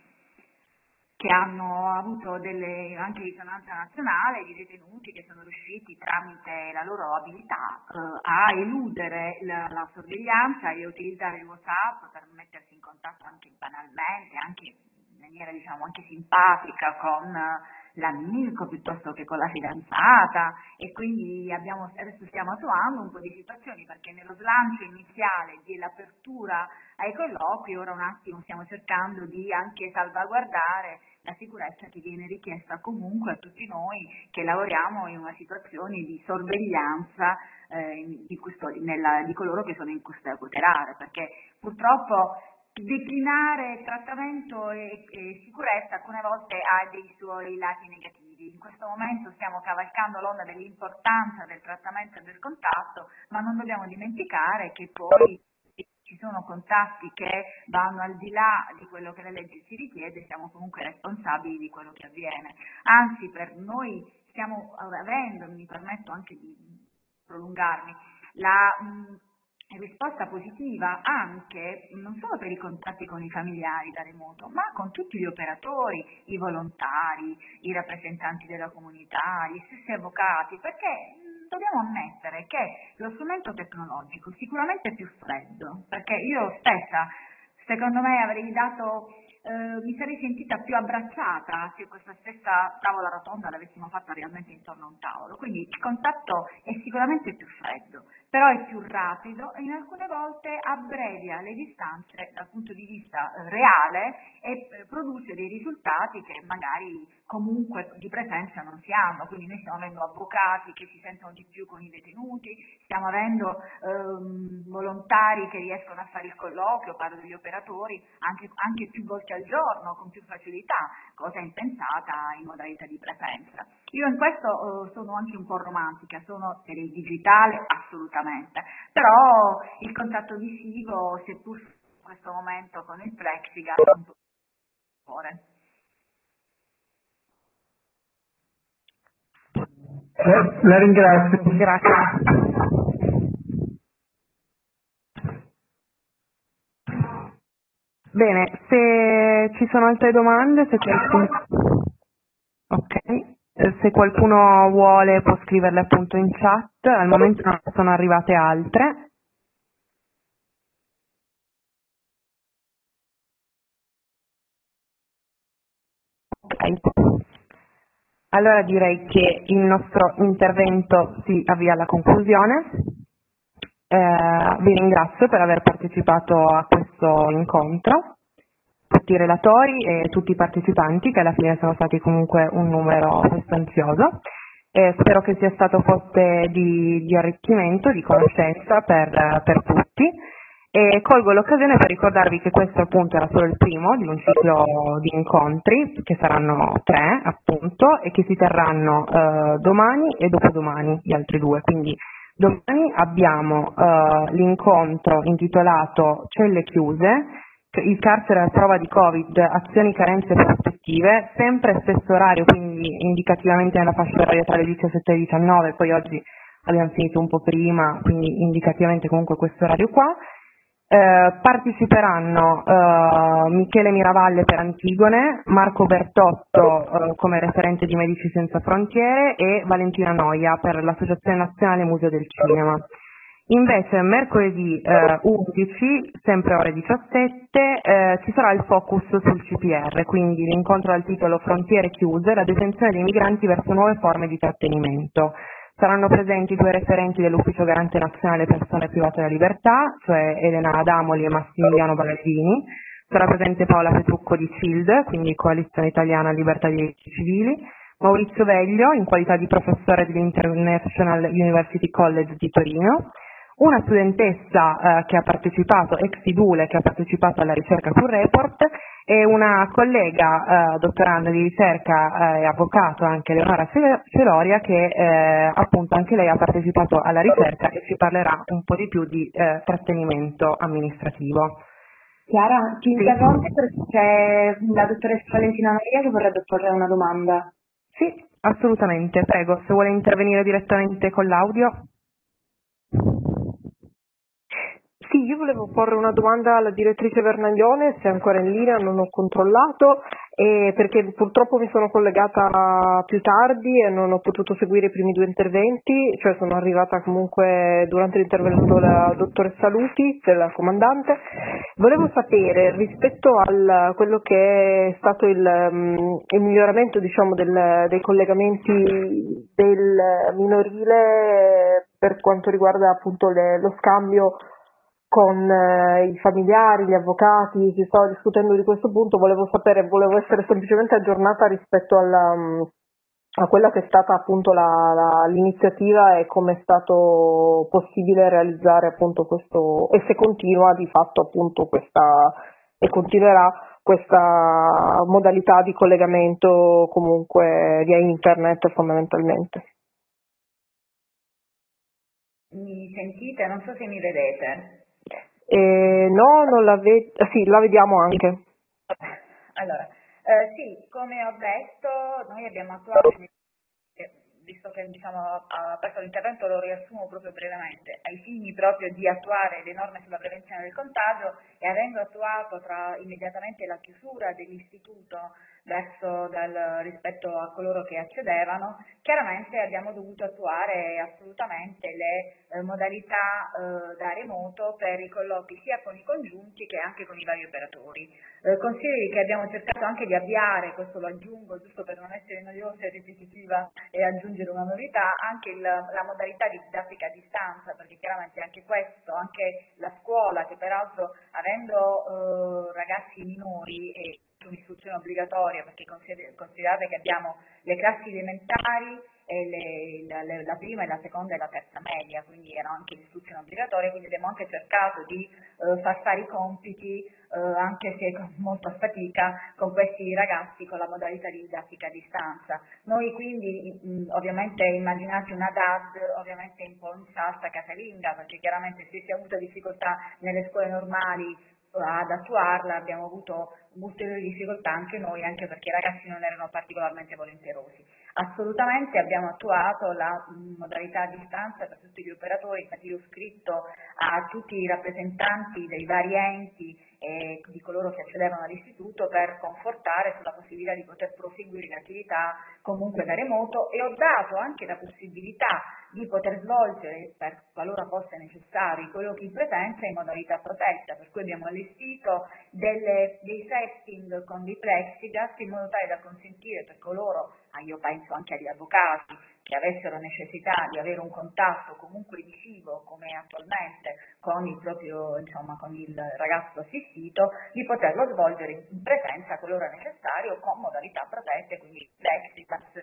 che hanno avuto delle, anche risonanza nazionale, di detenuti che sono riusciti tramite la loro abilità eh, a eludere la, la sorveglianza e utilizzare il WhatsApp per mettersi in contatto anche banalmente, anche in maniera diciamo anche simpatica con l'amico piuttosto che con la fidanzata, e quindi abbiamo, adesso stiamo attuando un po' di situazioni perché nello slancio iniziale dell'apertura ai colloqui ora un attimo stiamo cercando di anche salvaguardare la sicurezza che viene richiesta comunque a tutti noi che lavoriamo in una situazione di sorveglianza eh, di, custodi, nella, di coloro che sono in custodia cautelare, perché purtroppo declinare trattamento e, e sicurezza alcune volte ha dei suoi lati negativi. In questo momento stiamo cavalcando l'onda dell'importanza del trattamento e del contatto, ma non dobbiamo dimenticare che poi ci sono contatti che vanno al di là di quello che la legge ci richiede, siamo comunque responsabili di quello che avviene. Anzi, per noi stiamo avendo, mi permetto anche di prolungarmi, la mh, risposta positiva anche non solo per i contatti con i familiari da remoto, ma con tutti gli operatori, i volontari, i rappresentanti della comunità, gli stessi avvocati, perché dobbiamo ammettere che lo strumento tecnologico sicuramente è più freddo, perché io stessa, secondo me, avrei dato, eh, mi sarei sentita più abbracciata se questa stessa tavola rotonda l'avessimo fatta realmente intorno a un tavolo, quindi il contatto è sicuramente più freddo, però è più rapido e in alcune volte abbrevia le distanze dal punto di vista eh, reale e eh, produce dei risultati che magari comunque di presenza non si hanno, quindi noi stiamo avendo avvocati che si sentono di più con i detenuti, stiamo avendo ehm, volontari che riescono a fare il colloquio, parlo degli operatori, anche, anche più volte al giorno, con più facilità, cosa impensata in modalità di presenza. Io in questo eh, sono anche un po' romantica, sono per il digitale assolutamente, però il contatto visivo, seppur in questo momento con il plexiglass, è un po' cuore. Eh, la ringrazio. Grazie. Bene, se ci sono altre domande, se qualcuno... Ok. Se qualcuno vuole può scriverle appunto in chat, al momento non sono arrivate altre. Ok. Allora direi che il nostro intervento si avvia alla conclusione. Eh, vi ringrazio per aver partecipato a questo incontro, tutti i relatori e tutti i partecipanti, che alla fine sono stati comunque un numero sostanzioso. Eh, spero che sia stato fonte di, di arricchimento, di conoscenza per, per tutti. E colgo l'occasione per ricordarvi che questo appunto era solo il primo di un ciclo di incontri, che saranno tre appunto, e che si terranno eh, domani e dopodomani, gli altri due. Quindi domani abbiamo eh, l'incontro intitolato Celle chiuse, il carcere a prova di Covid, azioni, carenze e prospettive, sempre stesso orario, quindi indicativamente nella fascia oraria tra le diciassette e le diciannove, poi oggi abbiamo finito un po' prima, quindi indicativamente comunque questo orario qua. Eh, parteciperanno eh, Michele Miravalle per Antigone, Marco Bertotto eh, come referente di Medici Senza Frontiere e Valentina Noia per l'Associazione Nazionale Museo del Cinema. Invece mercoledì eh, undici, sempre ore diciassette, eh, ci sarà il focus sul C P R, quindi l'incontro dal titolo Frontiere chiuse, la detenzione dei migranti verso nuove forme di trattenimento. Saranno presenti due referenti dell'Ufficio Garante Nazionale Persone Private della Libertà, cioè Elena Adamoli e Massimiliano Bagaglini. Sarà presente Paola Petrucco di C I L D, quindi Coalizione Italiana Libertà dei Diritti Civili, Maurizio Veglio in qualità di professore dell'International University College di Torino, una studentessa eh, che ha partecipato, ex Idule, che ha partecipato alla ricerca sul report, e una collega eh, dottoranda di ricerca e eh, avvocato, anche Leonora Celoria, che eh, appunto anche lei ha partecipato alla ricerca e ci parlerà un po' di più di eh, trattenimento amministrativo. Chiara, ti Sì. interrompo perché c'è la dottoressa Valentina Maria che vorrebbe porre una domanda. Sì, assolutamente, prego, se vuole intervenire direttamente con l'audio. Sì, io volevo porre una domanda alla direttrice Vernaglione, se è ancora in linea, non ho controllato, e perché purtroppo mi sono collegata più tardi e non ho potuto seguire i primi due interventi, cioè sono arrivata comunque durante l'intervento della dottoressa Luti, della comandante. Volevo sapere rispetto a quello che è stato il, um, il miglioramento, diciamo, del, dei collegamenti del minorile per quanto riguarda appunto le, lo scambio con eh, i familiari, gli avvocati, si stava discutendo di questo punto, volevo sapere, volevo essere semplicemente aggiornata rispetto alla, a quella che è stata appunto la, la, l'iniziativa e come è stato possibile realizzare appunto questo, e se continua di fatto appunto questa, e continuerà questa modalità di collegamento comunque via internet fondamentalmente. Mi sentite? Non so se mi vedete. Eh, no, non la vedo, sì, la vediamo anche. Allora, eh, sì, come ho detto, noi abbiamo attuato, visto che diciamo, ha aperto l'intervento, lo riassumo proprio brevemente, ai fini proprio di attuare le norme sulla prevenzione del contagio e avendo attuato tra, immediatamente la chiusura dell'istituto verso dal, rispetto a coloro che accedevano, chiaramente abbiamo dovuto attuare assolutamente le eh, modalità eh, da remoto per i colloqui sia con i congiunti che anche con i vari operatori. Eh, consideri che abbiamo cercato anche di avviare, questo lo aggiungo giusto per non essere noiosa e ripetitiva e aggiungere una novità, anche il, la modalità di didattica a distanza, perché chiaramente anche questo, anche la scuola che peraltro avendo eh, ragazzi minori e un'istruzione obbligatoria, perché considerate che abbiamo le classi elementari, e le, la, la prima e la seconda e la terza media, quindi erano anche l'istruzione obbligatoria, quindi abbiamo anche cercato di eh, far fare i compiti, eh, anche se con molta fatica, con questi ragazzi con la modalità di didattica a distanza. Noi quindi mh, ovviamente immaginate una D A D ovviamente un po' in salsa casalinga, perché chiaramente se si è avuta difficoltà nelle scuole normali ad attuarla abbiamo avuto ulteriori difficoltà anche noi, anche perché i ragazzi non erano particolarmente volenterosi. Assolutamente abbiamo attuato la modalità a distanza per tutti gli operatori, infatti io ho scritto a tutti i rappresentanti dei vari enti e di coloro che accedevano all'istituto per confortare sulla possibilità di poter proseguire l'attività comunque da remoto, e ho dato anche la possibilità di poter svolgere, per qualora fosse necessario, i colloqui in presenza in modalità protetta, per cui abbiamo allestito delle, dei setting con dei plexiglass in modo tale da consentire per coloro, ah, io penso anche agli avvocati, che avessero necessità di avere un contatto comunque visivo come attualmente con il proprio, insomma, con il ragazzo assistito, di poterlo svolgere in presenza qualora necessario con modalità protette, quindi plexiglass.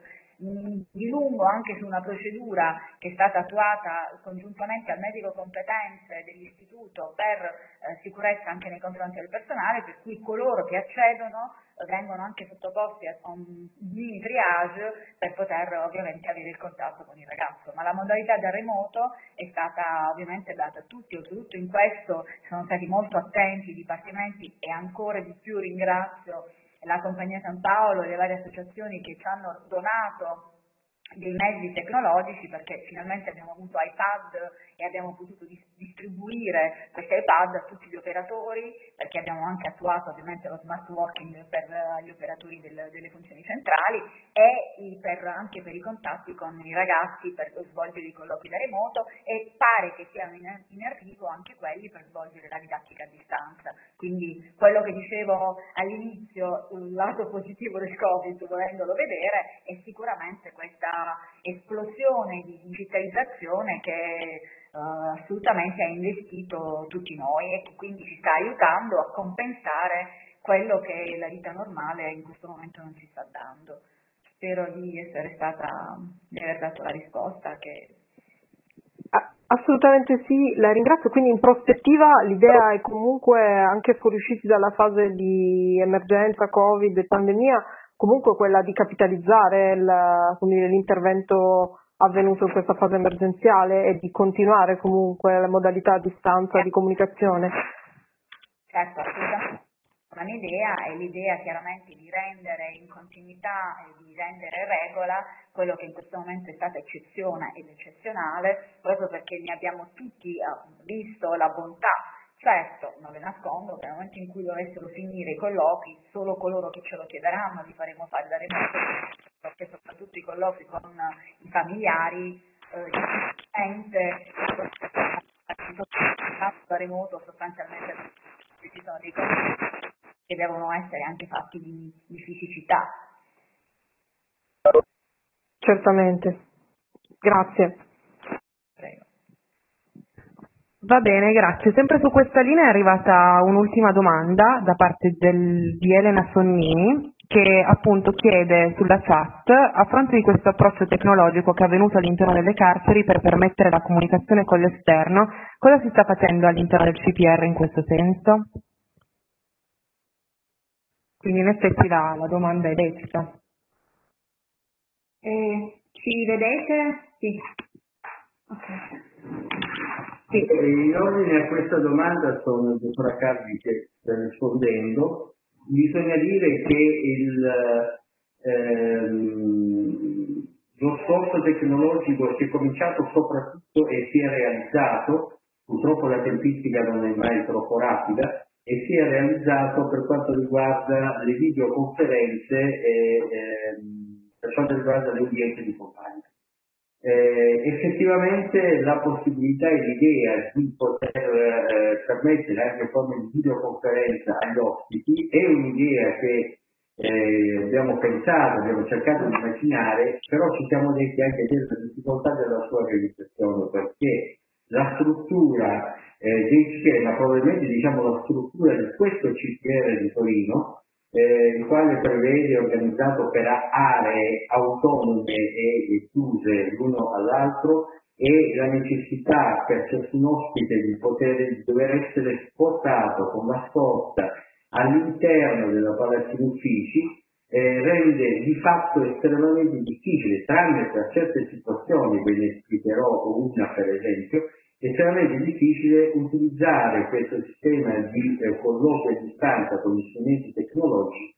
Di lungo anche su una procedura che è stata attuata congiuntamente al medico competente dell'istituto per eh, sicurezza anche nei confronti del personale, per cui coloro che accedono eh, vengono anche sottoposti a un mini triage per poter ovviamente avere il contatto con il ragazzo, ma la modalità da remoto è stata ovviamente data a tutti, oltretutto in questo sono stati molto attenti i dipartimenti, e ancora di più ringrazio la Compagnia San Paolo e le varie associazioni che ci hanno donato dei mezzi tecnologici, perché finalmente abbiamo avuto iPad e abbiamo potuto dis- distribuire questi iPad a tutti gli operatori, perché abbiamo anche attuato ovviamente lo smart working per uh, gli operatori del, delle funzioni centrali e i, per, anche per i contatti con i ragazzi per svolgere i colloqui da remoto, e pare che siano in, in arrivo anche quelli per svolgere la didattica a distanza. Quindi quello che dicevo all'inizio, il lato positivo del Covid, volendolo vedere, è sicuramente questa esplosione di digitalizzazione che uh, assolutamente ha investito tutti noi e che quindi ci sta aiutando a compensare quello che la vita normale in questo momento non ci sta dando. Spero di essere stata, di aver dato la risposta che... Assolutamente sì, la ringrazio. Quindi in prospettiva l'idea è comunque, anche fuoriusciti dalla fase di emergenza, Covid e pandemia, comunque quella di capitalizzare il, quindi l'intervento avvenuto in questa fase emergenziale e di continuare comunque le modalità a distanza di comunicazione. Certo, assolutamente. Una mia idea è l'idea chiaramente di rendere in continuità e di rendere regola quello che in questo momento è stata eccezione ed eccezionale, proprio perché ne abbiamo tutti visto la bontà. Certo, non le nascondo che nel momento in cui dovessero finire i colloqui, solo coloro che ce lo chiederanno li faremo fare da remoto, perché soprattutto i colloqui con i familiari, eh, da remoto sostanzialmente ci sono dei colloqui che devono essere anche fatti di, di fisicità. Certamente. Grazie. Prego. Va bene, grazie. Sempre su questa linea è arrivata un'ultima domanda da parte del, di Elena Sonnini, che appunto chiede sulla chat: a fronte di questo approccio tecnologico che è avvenuto all'interno delle carceri per permettere la comunicazione con l'esterno, cosa si sta facendo all'interno del C P R in questo senso? Quindi in effetti la, la domanda è lecita. Eh, ci vedete? Sì. Okay. Sì, in ordine a questa domanda sono il dottor Accardi che sta rispondendo. Bisogna dire che il, ehm, lo sforzo tecnologico si è cominciato soprattutto e si è realizzato, purtroppo la tempistica non è mai troppo rapida, e si è realizzato per quanto riguarda le videoconferenze e ehm, per quanto riguarda le udienze di compagno. Eh, effettivamente la possibilità e l'idea di poter eh, permettere anche forme di videoconferenza agli ospiti è un'idea che eh, abbiamo pensato, abbiamo cercato di immaginare, però ci siamo detti anche della difficoltà della sua realizzazione, perché la struttura eh, del schema, probabilmente diciamo la struttura di questo C P R di Torino, Eh, il quale prevede, organizzato per aree autonome e chiuse l'uno all'altro, e la necessità per ciascun ospite di poter di dover essere spostato con la scorta all'interno della palazzina uffici eh, rende di fatto estremamente difficile, tranne per certe situazioni, ve ne spiegherò una per esempio, estremamente difficile utilizzare questo sistema di eh, colloquio a distanza con gli strumenti tecnologici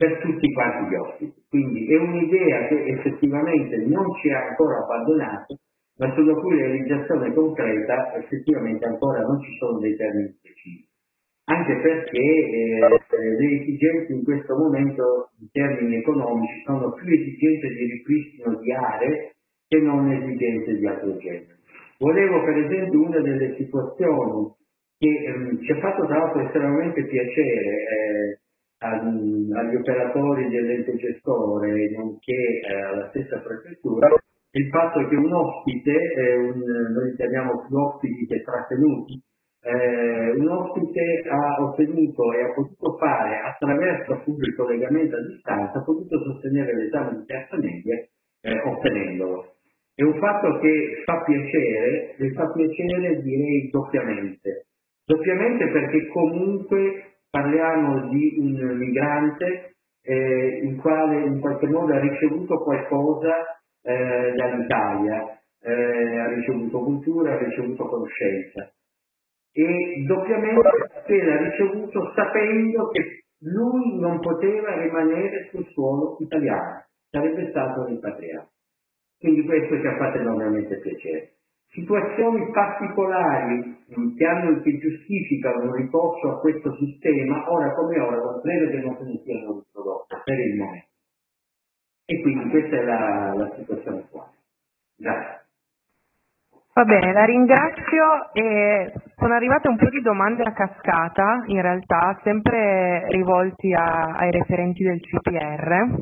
per tutti quanti gli ospiti. Quindi è un'idea che effettivamente non ci ha ancora abbandonato, ma sulla cui realizzazione concreta effettivamente ancora non ci sono dei termini precisi. Anche perché eh, le esigenze in questo momento in termini economici sono più esigenze di ripristino di aree che non esigenze di altro genere. Volevo per esempio una delle situazioni che ehm, ci ha fatto tra l'altro estremamente piacere eh, agli operatori dell'ente gestore nonché eh, alla stessa prefettura il fatto che un ospite, eh, un, noi chiamiamo più ospiti che trattenuti, eh, un ospite ha ottenuto e ha potuto fare attraverso appunto il collegamento a distanza, ha potuto sostenere l'esame di terza media eh, ottenendolo. È un fatto che fa piacere, e fa piacere direi doppiamente, doppiamente perché comunque parliamo di un migrante eh, il quale in qualche modo ha ricevuto qualcosa eh, dall'Italia, eh, ha ricevuto cultura, ha ricevuto conoscenza e doppiamente perché l'ha ricevuto sapendo che lui non poteva rimanere sul suolo italiano, sarebbe stato rimpatriato. Quindi questo ci ha fatto enormemente piacere. Situazioni particolari che, hanno, che giustificano un ricorso a questo sistema, ora come ora, non credo che non se ne siano riprodotte per il momento. E quindi questa è la, la situazione attuale. Grazie. Va bene, la ringrazio e sono arrivate un po' di domande a cascata, in realtà, sempre rivolti a, ai referenti del C P R.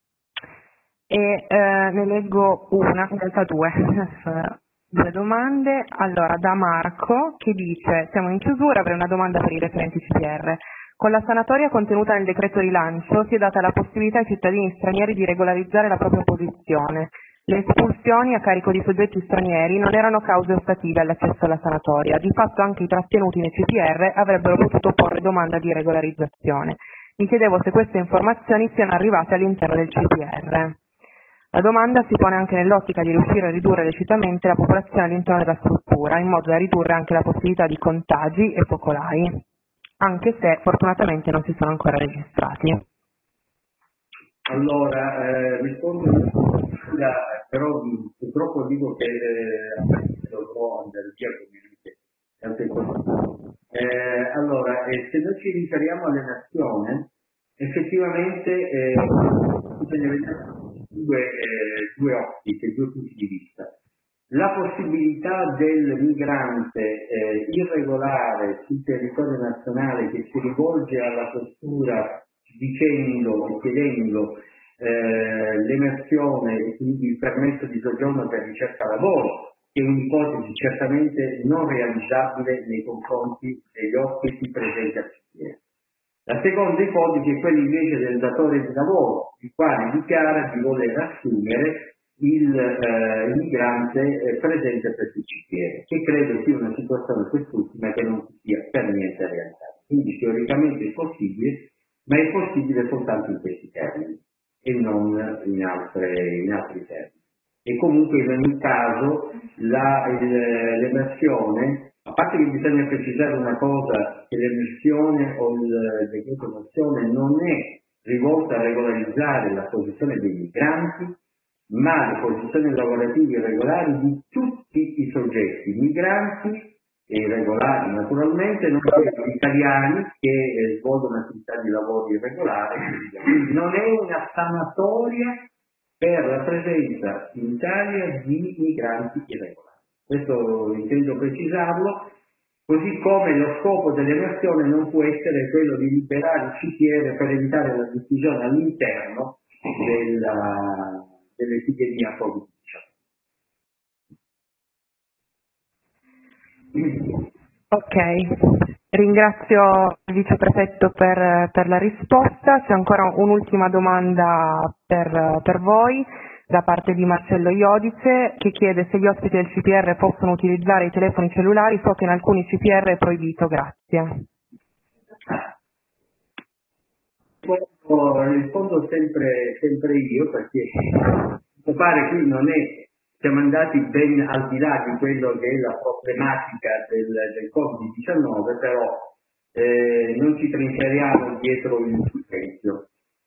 E eh, ne leggo una, in realtà due. Due domande. Allora, da Marco che dice: siamo in chiusura, avrei una domanda per i referenti C P R. Con la sanatoria contenuta nel decreto rilancio si è data la possibilità ai cittadini stranieri di regolarizzare la propria posizione. Le espulsioni a carico di soggetti stranieri non erano cause ostative all'accesso alla sanatoria. Di fatto anche i trattenuti nei C P R avrebbero potuto porre domanda di regolarizzazione. Mi chiedevo se queste informazioni siano arrivate all'interno del C P R. La domanda si pone anche nell'ottica di riuscire a ridurre lecitamente la popolazione all'interno della struttura, in modo da ridurre anche la possibilità di contagi e focolai, anche se fortunatamente non si sono ancora registrati. Allora, eh, rispondo, però purtroppo dico che eh, dovrò andare via come eh, allora, eh, se noi ci riferiamo alle nazioni, effettivamente eh, bisogna vedere due, eh, due ottiche, due punti di vista. La possibilità del migrante eh, irregolare sul territorio nazionale che si rivolge alla questura dicendo e chiedendo eh, l'emersione e quindi il permesso di soggiorno per ricerca lavoro, che è un'ipotesi certamente non realizzabile nei confronti degli ospiti presenti al C P R. La seconda ipotesi è quella invece del datore di lavoro, il quale dichiara di voler assumere il, eh, il migrante eh, presente presso il C P R, che credo sia una situazione quest'ultima che non sia per niente realizzata. Quindi teoricamente è possibile, ma è possibile soltanto in questi termini e non in, altre, in altri termini. E comunque in ogni caso la, il, l'emersione, a parte che bisogna precisare una cosa, che l'emersione o il decreto mozione non è rivolta a regolarizzare la posizione dei migranti, ma le posizioni lavorative irregolari di tutti i soggetti, migranti e irregolari naturalmente, non solo italiani che eh, svolgono attività di lavoro irregolare, quindi non è una sanatoria per la presenza in Italia di migranti irregolari. Questo intendo precisarlo, così come lo scopo dell'emersione non può essere quello di liberare il C P R per evitare la diffusione all'interno della, dell'epidemia Covid diciannove. Ok, ringrazio il viceprefetto per, per la risposta. C'è ancora un'ultima domanda per, per voi da parte di Marcello Iodice, che chiede se gli ospiti del C P R possono utilizzare i telefoni cellulari. So che in alcuni C P R è proibito, grazie. Rispondo sempre, sempre io, perché mi pare qui non è, siamo andati ben al di là di quello che è la problematica del, del Covid diciannove, però eh, non ci trincheriamo dietro il silenzio.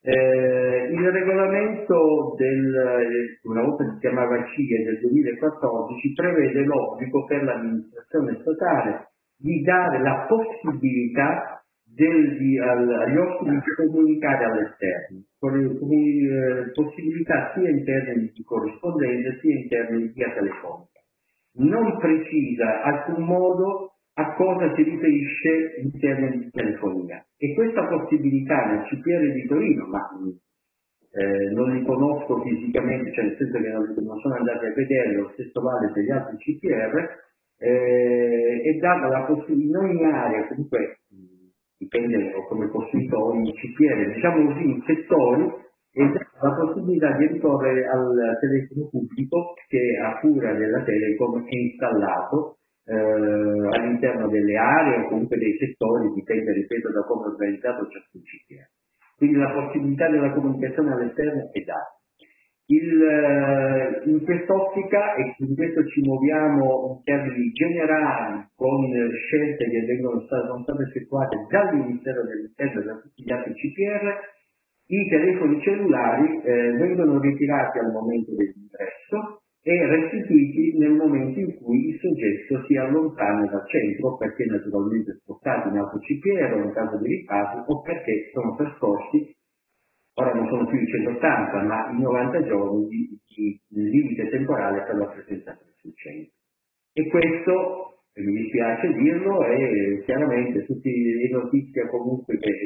Eh, il regolamento del, una volta si chiamava C I E del duemilaquattordici, prevede l'obbligo per l'amministrazione statale di dare la possibilità del, di, al, agli ospiti di comunicare all'esterno, con, con eh, possibilità sia in termini di corrispondenza sia in termini di via telefonica. Non precisa alcun modo a cosa si riferisce in termini di telefonia, e questa possibilità nel C P R di Torino, ma eh, non li conosco fisicamente, cioè nel senso che non, non sono andati a vedere, lo stesso vale per gli altri C P R, eh, è data la possibilità in ogni area, comunque dipende come costruito ogni C P R, diciamo così, in settori, e dà la possibilità di ricorrere al telefono pubblico che a cura della Telecom è installato Eh, all'interno delle aree o comunque dei settori, dipende, ripeto, da come è organizzato ciascun C P R. Quindi la possibilità della comunicazione all'esterno è data. Il, eh, in quest'ottica, e in questo ci muoviamo in termini generali con scelte che vengono state, sono state effettuate dal Ministero dell'Interno e da tutti gli altri C P R, i telefoni cellulari eh, vengono ritirati al momento dell'ingresso e restituiti nel momento in cui il soggetto si allontana dal centro, perché naturalmente spostati in altro C P R o in caso di ritardo, o perché sono trascorsi, ora non sono più i centottanta, ma i novanta giorni di, di, di limite temporale per la presenza sul centro. E questo, mi dispiace dirlo, è chiaramente tutte le notizie comunque che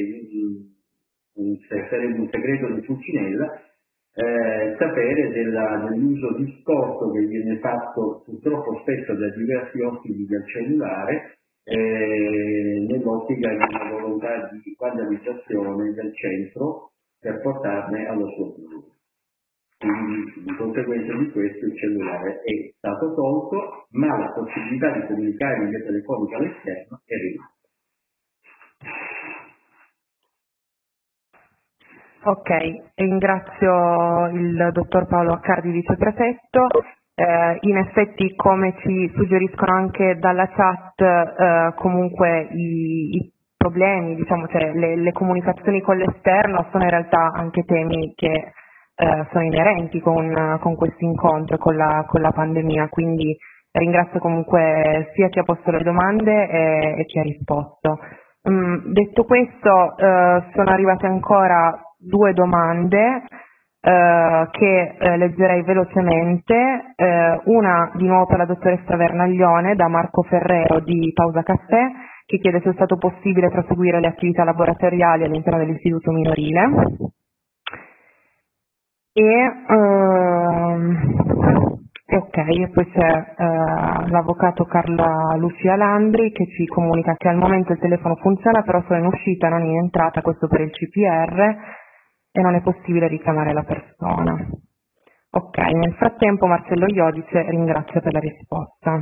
un, sarebbe un segreto di Pulcinella, Eh, sapere della, dell'uso distorto che viene fatto purtroppo spesso da diversi ospiti del cellulare eh, nell'ottica di una volontà di vandalizzazione del centro per portarne allo suo uso. Quindi in conseguenza di questo il cellulare è stato tolto, ma la possibilità di comunicare in via telefonica all'esterno è rimasta. Ok, ringrazio il dottor Paolo Accardi, viceprefetto. Eh, in effetti, come ci suggeriscono anche dalla chat, eh, comunque i, i problemi, diciamo, cioè le, le comunicazioni con l'esterno sono in realtà anche temi che eh, sono inerenti con, con questo incontro, con la, con la pandemia, quindi ringrazio comunque sia chi ha posto le domande e, e chi ha risposto. Mm, detto questo, eh, sono arrivate ancora due domande eh, che eh, leggerei velocemente, eh, una di nuovo per la dottoressa Vernaglione da Marco Ferrero di Pausa Caffè, che chiede se è stato possibile proseguire le attività laboratoriali all'interno dell'istituto minorile. E ehm, ok, e poi c'è eh, l'avvocato Carla Lucia Landri che ci comunica che al momento il telefono funziona, però solo in uscita, non in entrata, questo per il C P R, e non è possibile richiamare la persona. Ok, nel frattempo Marcello Iodice ringrazia per la risposta.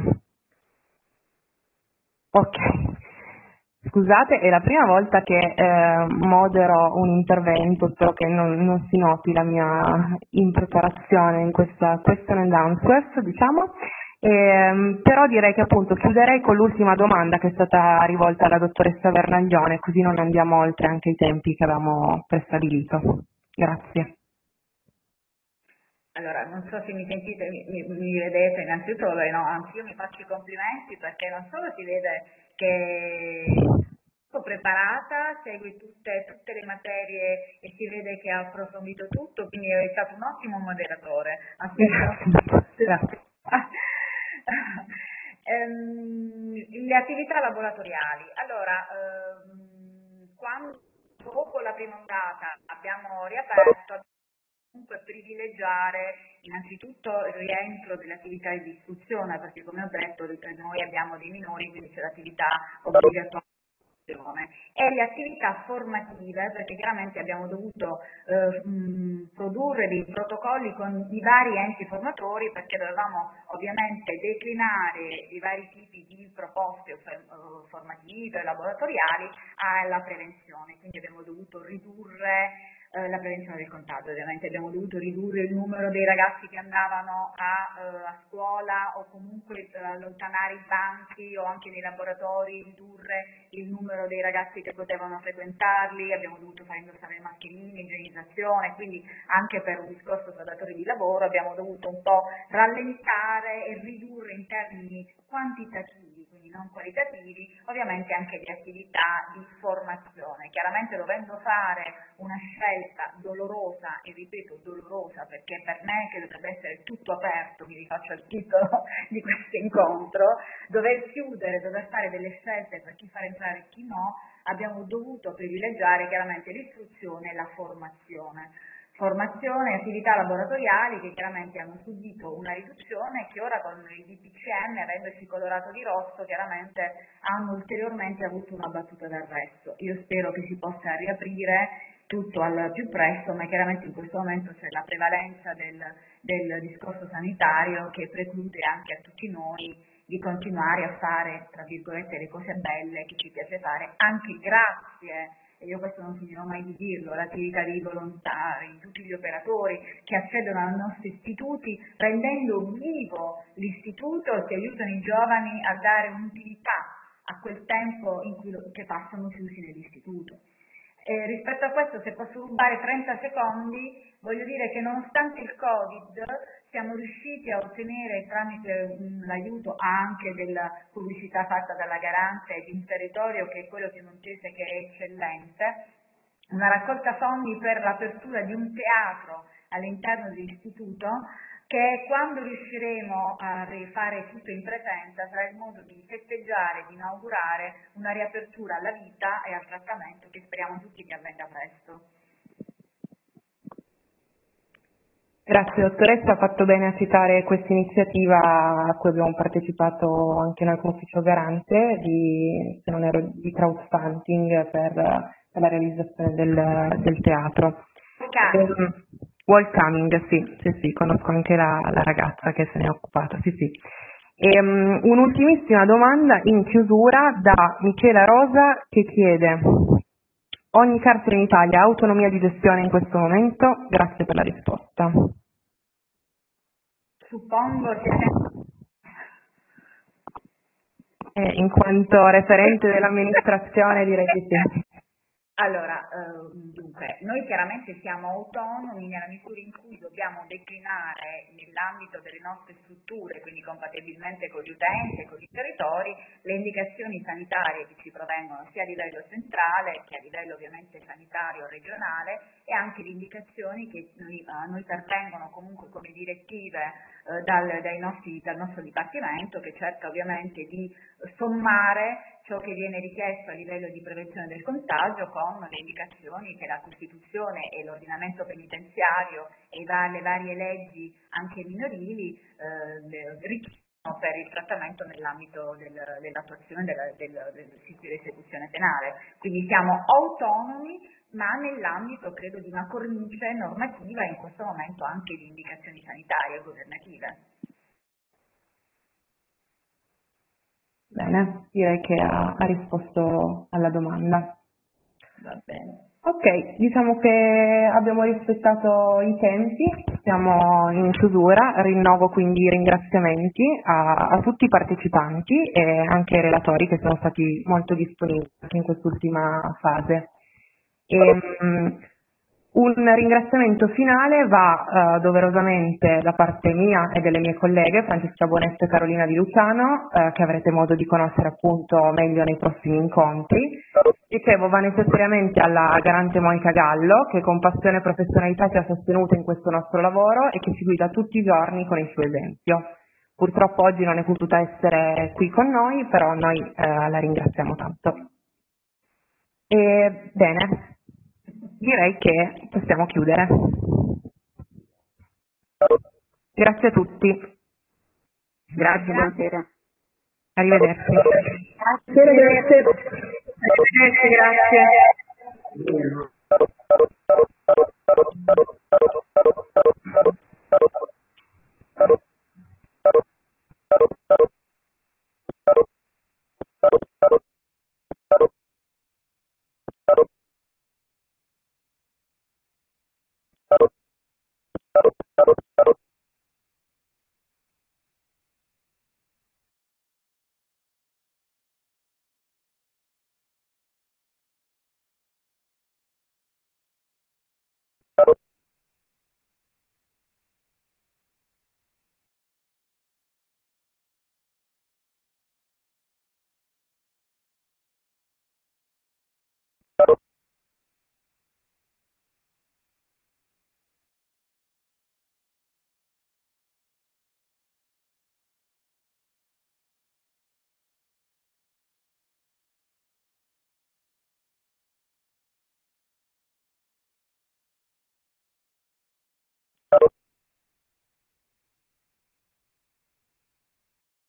Ok, scusate, è la prima volta che eh, modero un intervento, spero che non, non si noti la mia impreparazione in questa question and answers, diciamo. E, però direi che appunto chiuderei con l'ultima domanda che è stata rivolta alla dottoressa Vernaglione, così non andiamo oltre anche i tempi che avevamo prestabilito. Grazie. Allora, non so se mi sentite, mi, mi, mi vedete innanzitutto, no, anzi io mi faccio i complimenti perché non solo si vede che sono preparata, segue tutte, tutte le materie e si vede che ha approfondito tutto, quindi è stato un ottimo moderatore. Grazie. ehm, le attività laboratoriali. Allora, ehm, quando dopo la prima ondata abbiamo riaperto, comunque privilegiare innanzitutto il rientro delle attività di istruzione, perché come ho detto noi abbiamo dei minori, quindi c'è l'attività obbligatoria e le attività formative, perché chiaramente abbiamo dovuto eh, mh, produrre dei protocolli con i vari enti formatori, perché dovevamo ovviamente declinare i vari tipi di proposte formative, laboratoriali alla prevenzione, quindi abbiamo dovuto ridurre eh, la prevenzione del contagio. Ovviamente abbiamo dovuto ridurre il numero dei ragazzi che andavano a, eh, a scuola o comunque eh, allontanare i banchi o anche nei laboratori, ridurre il numero dei ragazzi che potevano frequentarli, abbiamo dovuto fare indossare mascherine, igienizzazione, quindi anche per un discorso tra datori di lavoro abbiamo dovuto un po' rallentare e ridurre in termini quantitativi, quindi non qualitativi, ovviamente anche di attività di formazione. Chiaramente dovendo fare una scelta dolorosa, e ripeto dolorosa perché per me che dovrebbe essere tutto aperto, mi rifaccio al titolo di questo incontro, dover chiudere, dover fare delle scelte per chi far entrare e chi no, abbiamo dovuto privilegiare chiaramente l'istruzione e la formazione. Formazione e attività laboratoriali che chiaramente hanno subito una riduzione e che ora con il D P C M, avendosi colorato di rosso, chiaramente hanno ulteriormente avuto una battuta d'arresto. Io spero che si possa riaprire tutto al più presto, ma chiaramente in questo momento c'è la prevalenza del, del discorso sanitario che preclude anche a tutti noi di continuare a fare, tra virgolette, le cose belle che ci piace fare, anche grazie, e io questo non finirò mai di dirlo, l'attività dei volontari, tutti gli operatori che accedono ai nostri istituti rendendo vivo l'istituto e che aiutano i giovani a dare un'utilità a quel tempo in cui, che passano chiusi nell'istituto. E rispetto a questo, se posso rubare trenta secondi, voglio dire che nonostante il Covid siamo riusciti a ottenere tramite um, l'aiuto anche della pubblicità fatta dalla Garante di un territorio che è quello piemontese, che è eccellente, una raccolta fondi per l'apertura di un teatro all'interno dell'istituto che quando riusciremo a rifare tutto in presenza sarà il modo di festeggiare, di inaugurare una riapertura alla vita e al trattamento che speriamo tutti che avvenga presto. Grazie dottoressa, ha fatto bene a citare questa iniziativa a cui abbiamo partecipato anche noi come ufficio garante di, se non ero, di crowdfunding per, per la realizzazione del, del teatro. Okay. Welcoming, sì, sì, sì, conosco anche la, la ragazza che se ne è occupata, sì, sì. E, um, un'ultimissima domanda in chiusura da Michela Rosa che chiede: ogni carcere in Italia ha autonomia di gestione in questo momento? Grazie per la risposta. Suppongo che... Eh, in quanto referente dell'amministrazione direi di sì. Allora, eh, dunque, noi chiaramente siamo autonomi nella misura in cui dobbiamo declinare nell'ambito delle nostre strutture, quindi compatibilmente con gli utenti e con i territori, le indicazioni sanitarie che ci provengono sia a livello centrale che a livello ovviamente sanitario regionale, e anche le indicazioni che noi, a noi pervengono comunque come direttive eh, dal, dai nostri, dal nostro Dipartimento, che cerca ovviamente di sommare ciò che viene richiesto a livello di prevenzione del contagio con le indicazioni che la Costituzione e l'ordinamento penitenziario e le varie leggi anche minorili eh, richiedono per il trattamento nell'ambito del, dell'attuazione del, del, del sito di esecuzione penale. Quindi siamo autonomi, ma nell'ambito credo di una cornice normativa e in questo momento anche di indicazioni sanitarie e governative. Bene, direi che ha, ha risposto alla domanda. Va bene. Ok, diciamo che abbiamo rispettato i tempi, siamo in chiusura, rinnovo quindi i ringraziamenti a, a tutti i partecipanti e anche ai relatori che sono stati molto disponibili anche in quest'ultima fase. E, um, un ringraziamento finale va uh, doverosamente da parte mia e delle mie colleghe Francesca Bonetto e Carolina Di Luciano, uh, che avrete modo di conoscere appunto meglio nei prossimi incontri. Dicevo, va necessariamente alla garante Monica Gallo, che con passione e professionalità ci ha sostenuto in questo nostro lavoro e che ci guida tutti i giorni con il suo esempio. Purtroppo oggi non è potuta essere qui con noi, però noi uh, la ringraziamo tanto. E, bene. Direi che possiamo chiudere. Grazie a tutti. Grazie, buonasera. Arrivederci. Grazie, grazie. Grazie.